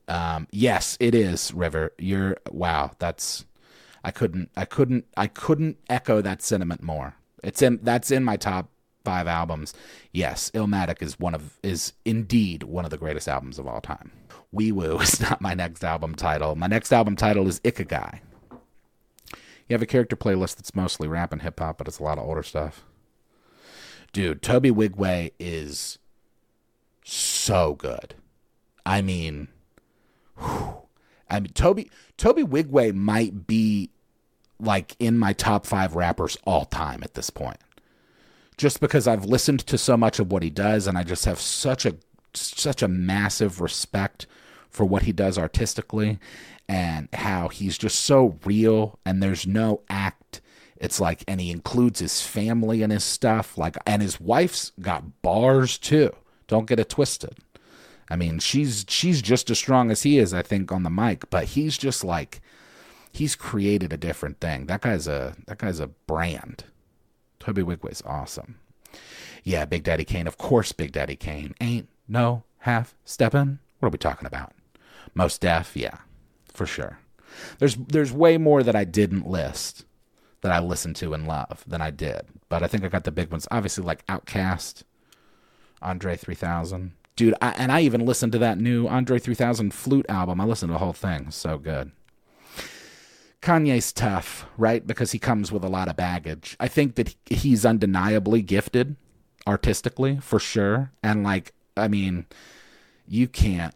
Um, yes, it is, River. You're wow. That's I couldn't I couldn't I couldn't echo that sentiment more. It's in that's in my top five albums. Yes, Illmatic is one of is indeed one of the greatest albums of all time. Wee Woo is not my next album title. My next album title is Ikigai. You have a character playlist that's mostly rap and hip hop, but it's a lot of older stuff. Dude, Toby Wigway is so good. I mean, whew. I mean Toby Toby Wigway might be like in my top five rappers all time at this point. Just because I've listened to so much of what he does, and I just have such a such a massive respect for what he does artistically, and how he's just so real, and there's no act. It's like, and he includes his family in his stuff, like, and his wife's got bars too. Don't get it twisted. I mean, she's she's just as strong as he is, I think, on the mic, but he's just like, he's created a different thing. That guy's a that guy's a brand. Toby Wigway's awesome. Yeah, Big Daddy Kane, of course. Big Daddy Kane ain't no half steppin'. What are we talking about? Mos Def, yeah, for sure. There's there's way more that I didn't list that I listened to and love than I did, but I think I got the big ones. Obviously, like Outkast, Andre three thousand. Dude, I, and I even listened to that new Andre three thousand flute album. I listened to the whole thing. So good. Kanye's tough, right? Because he comes with a lot of baggage. I think that he's undeniably gifted artistically, for sure. And, like, I mean, you can't...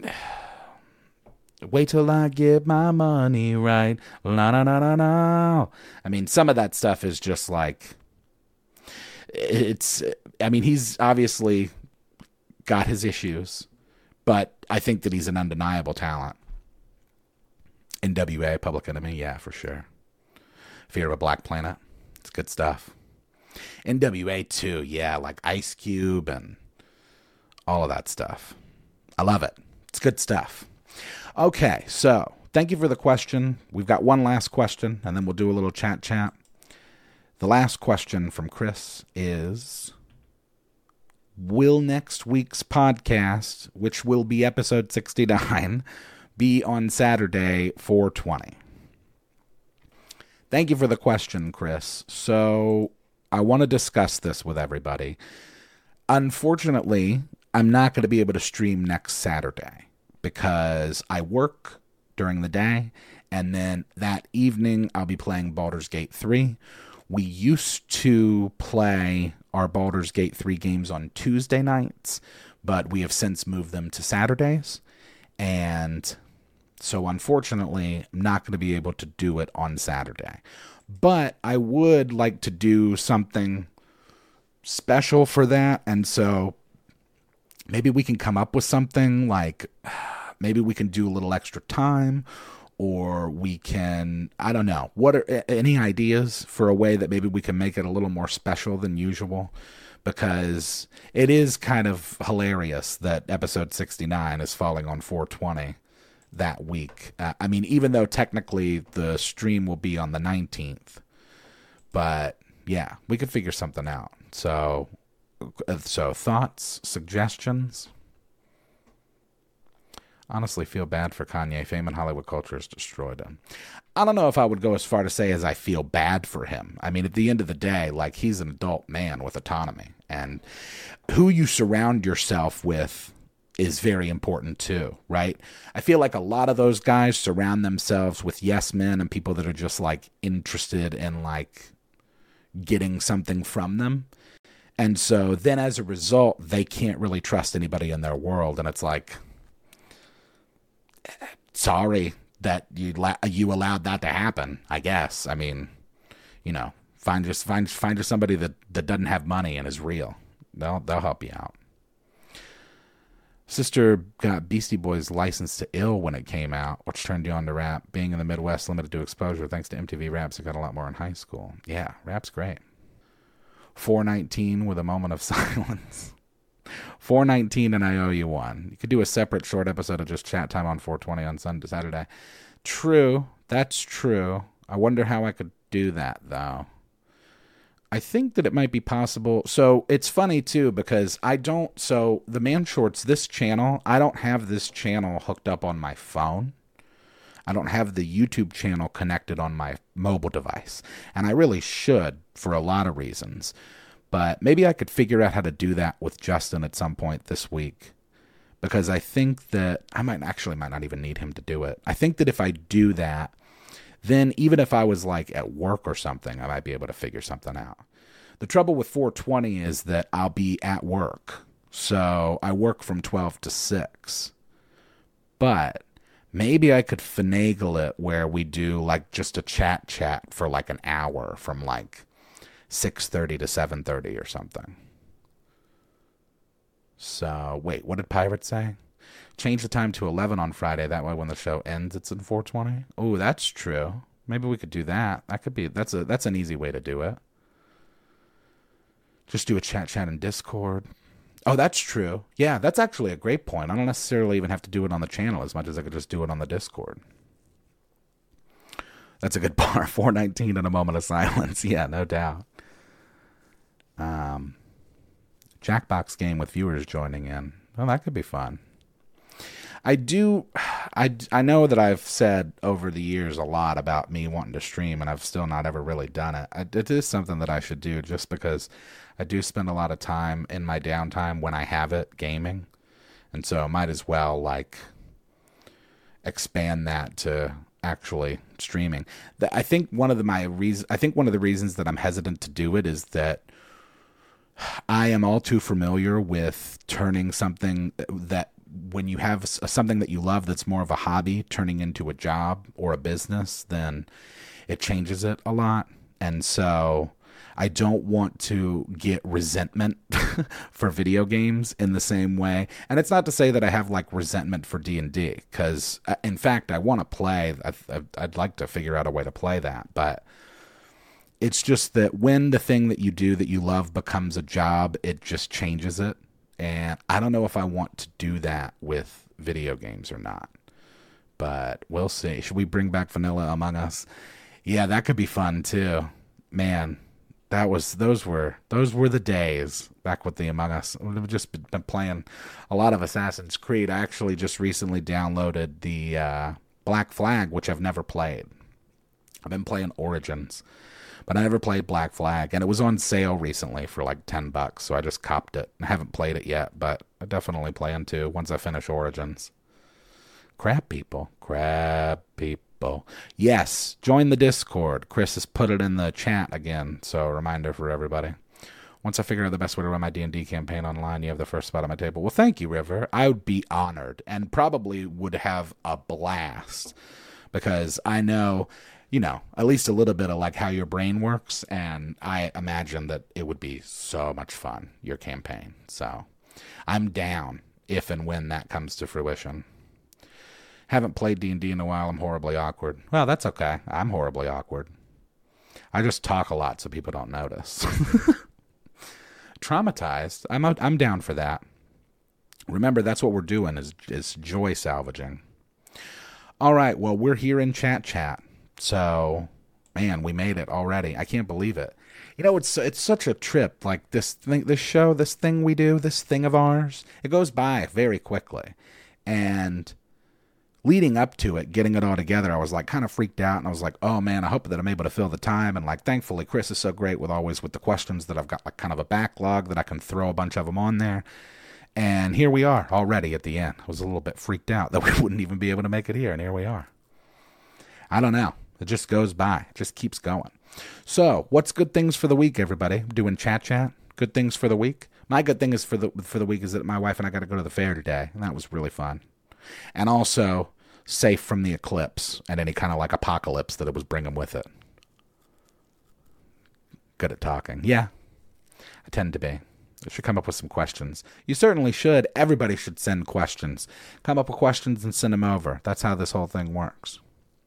Wait till I get my money right. La na na na na. I mean, some of that stuff is just like... It's... I mean, he's obviously got his issues, but I think that he's an undeniable talent. N W A, Public Enemy, yeah, for sure. Fear of a Black Planet, it's good stuff. N W A too, yeah, like Ice Cube and all of that stuff. I love it. It's good stuff. Okay, so thank you for the question. We've got one last question, and then we'll do a little chat chat. The last question from Chris is, will next week's podcast, which will be episode sixty-nine, be on Saturday, four twenty? Thank you for the question, Chris. So I want to discuss this with everybody. Unfortunately, I'm not going to be able to stream next Saturday because I work during the day, and then that evening I'll be playing Baldur's Gate three. We used to play our Baldur's Gate three games on Tuesday nights, but we have since moved them to Saturdays. And so unfortunately, I'm not going to be able to do it on Saturday. But I would like to do something special for that. And so maybe we can come up with something like, maybe we can do a little extra time, or we can, I don't know. What are any ideas for a way that maybe we can make it a little more special than usual? Because it is kind of hilarious that episode sixty-nine is falling on four twenty that week. Uh, I mean, even though technically the stream will be on the nineteenth, but yeah, we could figure something out. So, so thoughts, suggestions? Honestly feel bad for Kanye. Fame and Hollywood culture has destroyed him. I don't know if I would go as far to say as I feel bad for him. I mean, at the end of the day, like, he's an adult man with autonomy. And who you surround yourself with is very important too, right? I feel like a lot of those guys surround themselves with yes men and people that are just, like, interested in, like, getting something from them. And so then as a result, they can't really trust anybody in their world. And it's like, sorry that you la- you allowed that to happen, I guess. I mean, you know, find just find find just somebody that, that doesn't have money and is real. They'll they'll help you out. Sister got Beastie Boys' License to Ill when it came out, which turned you on to rap. Being in the Midwest, limited to exposure. Thanks to M T V Raps, I got a lot more in high school. Yeah, rap's great. four nineteen with a moment of silence. four nineteen and I owe you one. You could do a separate short episode of just chat time on four twenty on Sunday, Saturday. True. That's true. I wonder how I could do that, though. I think that it might be possible. So it's funny too, because I don't, so the Man Shorts, this channel, I don't have this channel hooked up on my phone. I don't have the YouTube channel connected on my mobile device. And I really should for a lot of reasons. But maybe I could figure out how to do that with Justin at some point this week. Because I think that I might actually might not even need him to do it. I think that if I do that, then even if I was like at work or something, I might be able to figure something out. The trouble with four twenty is that I'll be at work. So I work from twelve to six. But maybe I could finagle it where we do like just a chat chat for like an hour from like six thirty to seven thirty or something. So, wait, what did Pirate say? Change the time to eleven on Friday. That way when the show ends, it's in four twenty. Oh, that's true. Maybe we could do that. That could be, that's a that's an easy way to do it. Just do a chat chat in Discord. Oh, that's true. Yeah, that's actually a great point. I don't necessarily even have to do it on the channel as much as I could just do it on the Discord. That's a good bar. four nineteen and a moment of silence. Yeah, no doubt. Um, Jackbox game with viewers joining in. Well, that could be fun. I do, I, I know that I've said over the years a lot about me wanting to stream, and I've still not ever really done it. I, it is something that I should do just because I do spend a lot of time in my downtime when I have it gaming. And so I might as well like expand that to actually streaming. I think one of the, my reason, I think one of the reasons that I'm hesitant to do it is that I am all too familiar with turning something that when you have something that you love that's more of a hobby turning into a job or a business, then it changes it a lot. And so I don't want to get resentment for video games in the same way. And it's not to say that I have like resentment for D and D, because in fact, I want to play. I'd, I'd like to figure out a way to play that. But it's just that when the thing that you do that you love becomes a job, it just changes it. And I don't know if I want to do that with video games or not. But we'll see. Should we bring back Vanilla Among Us? Yeah, that could be fun too. Man, that was those were those were the days back with the Among Us. We've just been playing a lot of Assassin's Creed. I actually just recently downloaded the uh, Black Flag, which I've never played. I've been playing Origins, but I never played Black Flag, and it was on sale recently for like ten bucks, so I just copped it. I haven't played it yet, but I definitely plan to once I finish Origins. Crab people. Crab people. Yes, join the Discord. Chris has put it in the chat again, so a reminder for everybody. Once I figure out the best way to run my D and D campaign online, you have the first spot on my table. Well, thank you, River. I would be honored and probably would have a blast because I know, you know, at least a little bit of like how your brain works, and I imagine that it would be so much fun, your campaign. So I'm down if and when that comes to fruition. Haven't played D and D in a while. I'm horribly awkward. Well, that's okay. I'm horribly awkward. I just talk a lot so people don't notice. Traumatized. I'm out, I'm down for that. Remember, that's what we're doing is is joy salvaging. All right. Well, we're here in Chat Chat. So, man, we made it already. I can't believe it. You know, it's it's such a trip. Like this thing, this show, this thing we do, this thing of ours, it goes by very quickly. And leading up to it, getting it all together, I was like kind of freaked out, and I was like, oh man, I hope that I'm able to fill the time. And like, thankfully, Chris is so great with always with the questions that I've got like kind of a backlog that I can throw a bunch of them on there. And here we are already at the end. I was a little bit freaked out that we wouldn't even be able to make it here, and here we are. I don't know. It just goes by. It just keeps going. So, what's good things for the week, everybody? Doing chat chat. Good things for the week. My good thing is for the for the week is that my wife and I got to go to the fair today, and that was really fun. And also safe from the eclipse and any kind of like apocalypse that it was bringing with it. Good at talking. Yeah, I tend to be. I should come up with some questions. You certainly should. Everybody should send questions. Come up with questions and send them over. That's how this whole thing works.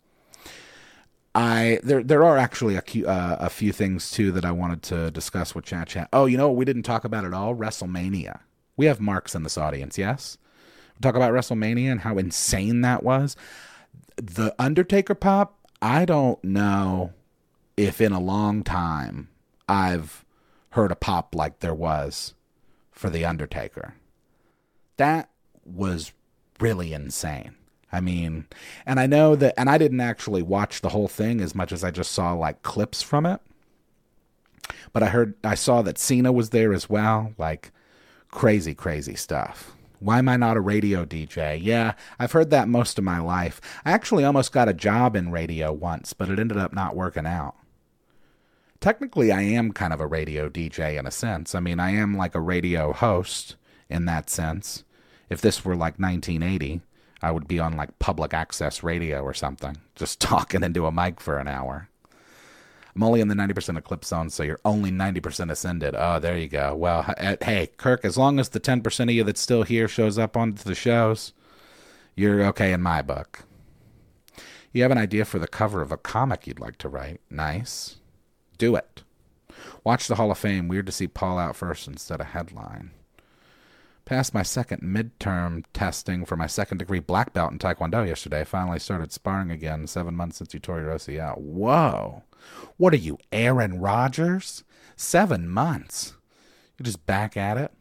I there there are actually a, uh, a few things too that I wanted to discuss with Chat Chat. Oh, you know what we didn't talk about at all? WrestleMania. We have Marks in this audience, yes? Talk about WrestleMania and how insane that was. The Undertaker pop, I don't know if in a long time I've heard a pop like there was for The Undertaker. That was really insane. I mean, and I know that, and I didn't actually watch the whole thing as much as I just saw like clips from it. But I heard, I saw that Cena was there as well. Like crazy, crazy stuff. Why am I not a radio D J? Yeah, I've heard that most of my life. I actually almost got a job in radio once, but it ended up not working out. Technically, I am kind of a radio D J in a sense. I mean, I am like a radio host in that sense. If this were like nineteen eighty, I would be on like public access radio or something, just talking into a mic for an hour. I'm only in the ninety percent eclipse zone, so you're only ninety percent ascended. Oh, there you go. Well, hey, Kirk, as long as the ten percent of you that's still here shows up on the shows, you're okay in my book. You have an idea for the cover of a comic you'd like to write? Nice. Do it. Watch the Hall of Fame. Weird to see Paul out first instead of headline. Passed my second midterm testing for my second degree black belt in Taekwondo yesterday. Finally started sparring again. Seven months since you tore your O C L. Whoa. What are you, Aaron Rodgers? Seven months. You're just back at it?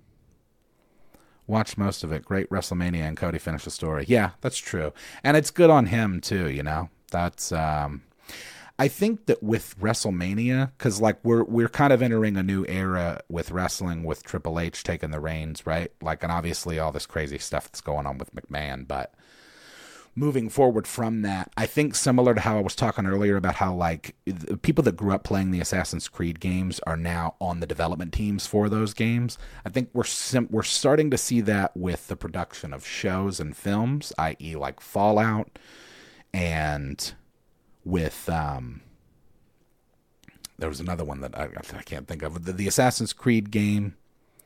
Watched most of it. Great WrestleMania, and Cody finished the story. Yeah, that's true. And it's good on him, too, you know? That's, um... I think that with WrestleMania, because like we're we're kind of entering a new era with wrestling, with Triple H taking the reins, right? Like, and obviously all this crazy stuff that's going on with McMahon, but moving forward from that, I think similar to how I was talking earlier about how like the people that grew up playing the Assassin's Creed games are now on the development teams for those games. I think we're sim- we're starting to see that with the production of shows and films, that is, like Fallout, and with um there was another one that I, I can't think of, the, the Assassin's Creed game,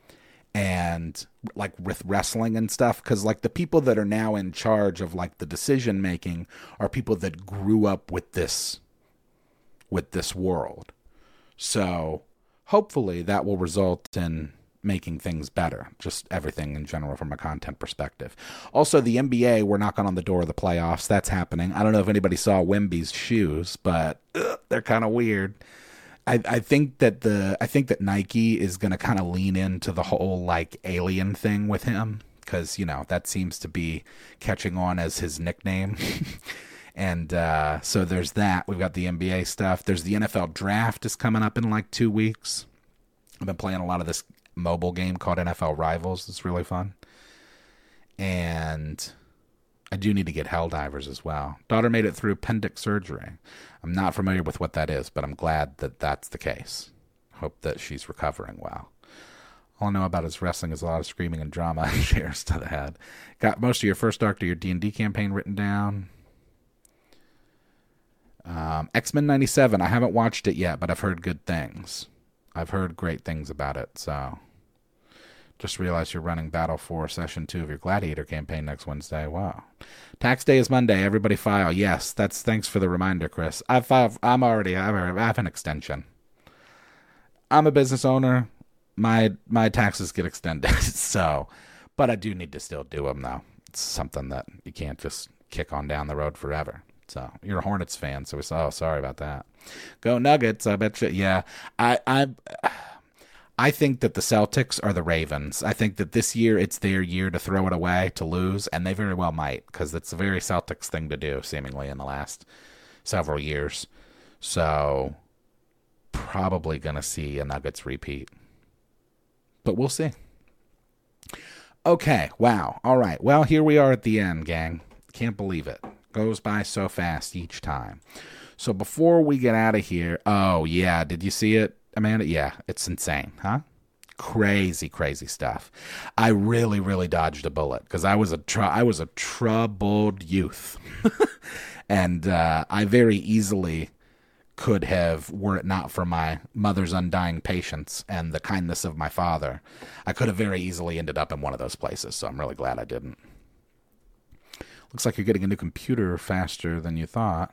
and like with wrestling and stuff, because like the people that are now in charge of like the decision making are people that grew up with this with this world. So hopefully that will result in making things better, just everything in general from a content perspective. Also, the N B A, we're knocking on the door of the playoffs. That's happening. I don't know if anybody saw Wemby's shoes, but ugh, they're kind of weird. I, I think that the I think that Nike is going to kind of lean into the whole like alien thing with him, because you know that seems to be catching on as his nickname. And uh, so there's that. We've got the N B A stuff. There's the N F L draft is coming up in like two weeks. I've been playing a lot of this mobile game called N F L Rivals. It's really fun. And I do need to get Helldivers as well. Daughter made it through appendix surgery. I'm not familiar with what that is, but I'm glad that that's the case. Hope that she's recovering well. All I know about his wrestling is a lot of screaming and drama and shares to the head. Got most of your first arc to your D and D campaign written down. Um, X-Men ninety-seven. I haven't watched it yet, but I've heard good things. I've heard great things about it, so... Just realized you're running Battle for Session two of your Gladiator campaign next Wednesday. Wow. Tax day is Monday. Everybody file. Yes, that's thanks for the reminder, Chris. I've filed, I'm already, I have an extension. I'm a business owner. My my taxes get extended, so, but I do need to still do them, though. It's something that you can't just kick on down the road forever. So, you're a Hornets fan, so we say, oh, sorry about that. Go Nuggets, I bet you. Yeah, I... I I think that the Celtics are the Ravens. I think that this year it's their year to throw it away, to lose, and they very well might, because it's a very Celtics thing to do, seemingly, in the last several years. So, probably going to see a Nuggets repeat. But we'll see. Okay, wow. All right, well, here we are at the end, gang. Can't believe it. Goes by so fast each time. So, before we get out of here, oh, yeah, did you see it? Amanda, yeah, it's insane, huh? Crazy, crazy stuff. I really, really dodged a bullet because I was a tr- I was a troubled youth, and uh, I very easily could have, were it not for my mother's undying patience and the kindness of my father, I could have very easily ended up in one of those places. So I'm really glad I didn't. Looks like you're getting a new computer faster than you thought.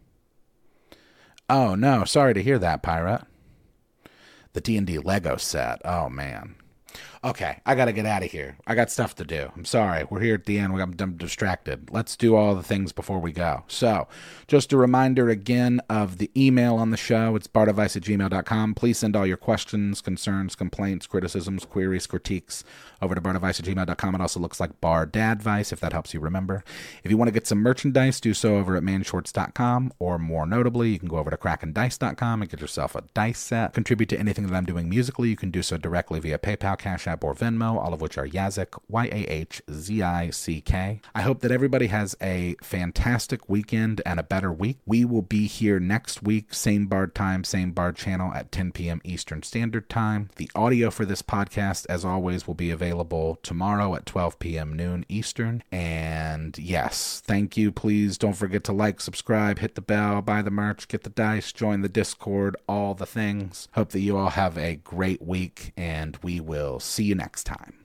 Oh no, sorry to hear that, Pirate. The D and D Lego set. Oh, man. Okay, I gotta get out of here. I got stuff to do. I'm sorry. We're here at the end. I'm, I'm distracted. Let's do all the things before we go. So, just a reminder again of the email on the show. It's bardadvice at gmail dot com. Please send all your questions, concerns, complaints, criticisms, queries, critiques over to bardadvice at gmail dot com. It also looks like bardadvice, if that helps you remember. If you want to get some merchandise, do so over at manshorts dot com, or more notably, you can go over to kraken dice dot com and get yourself a dice set. Contribute to anything that I'm doing musically. You can do so directly via PayPal, Cash App, or Venmo, all of which are Yazik, Y A H Z I C K. I hope that everybody has a fantastic weekend and a better week. We will be here next week, same Bard time, same Bard channel at ten p.m. Eastern Standard Time. The audio for this podcast, as always, will be available tomorrow at twelve p.m. noon Eastern. And yes, thank you. Please don't forget to like, subscribe, hit the bell, buy the merch, get the dice, join the Discord, all the things. Hope that you all have a great week, and we will see you next time.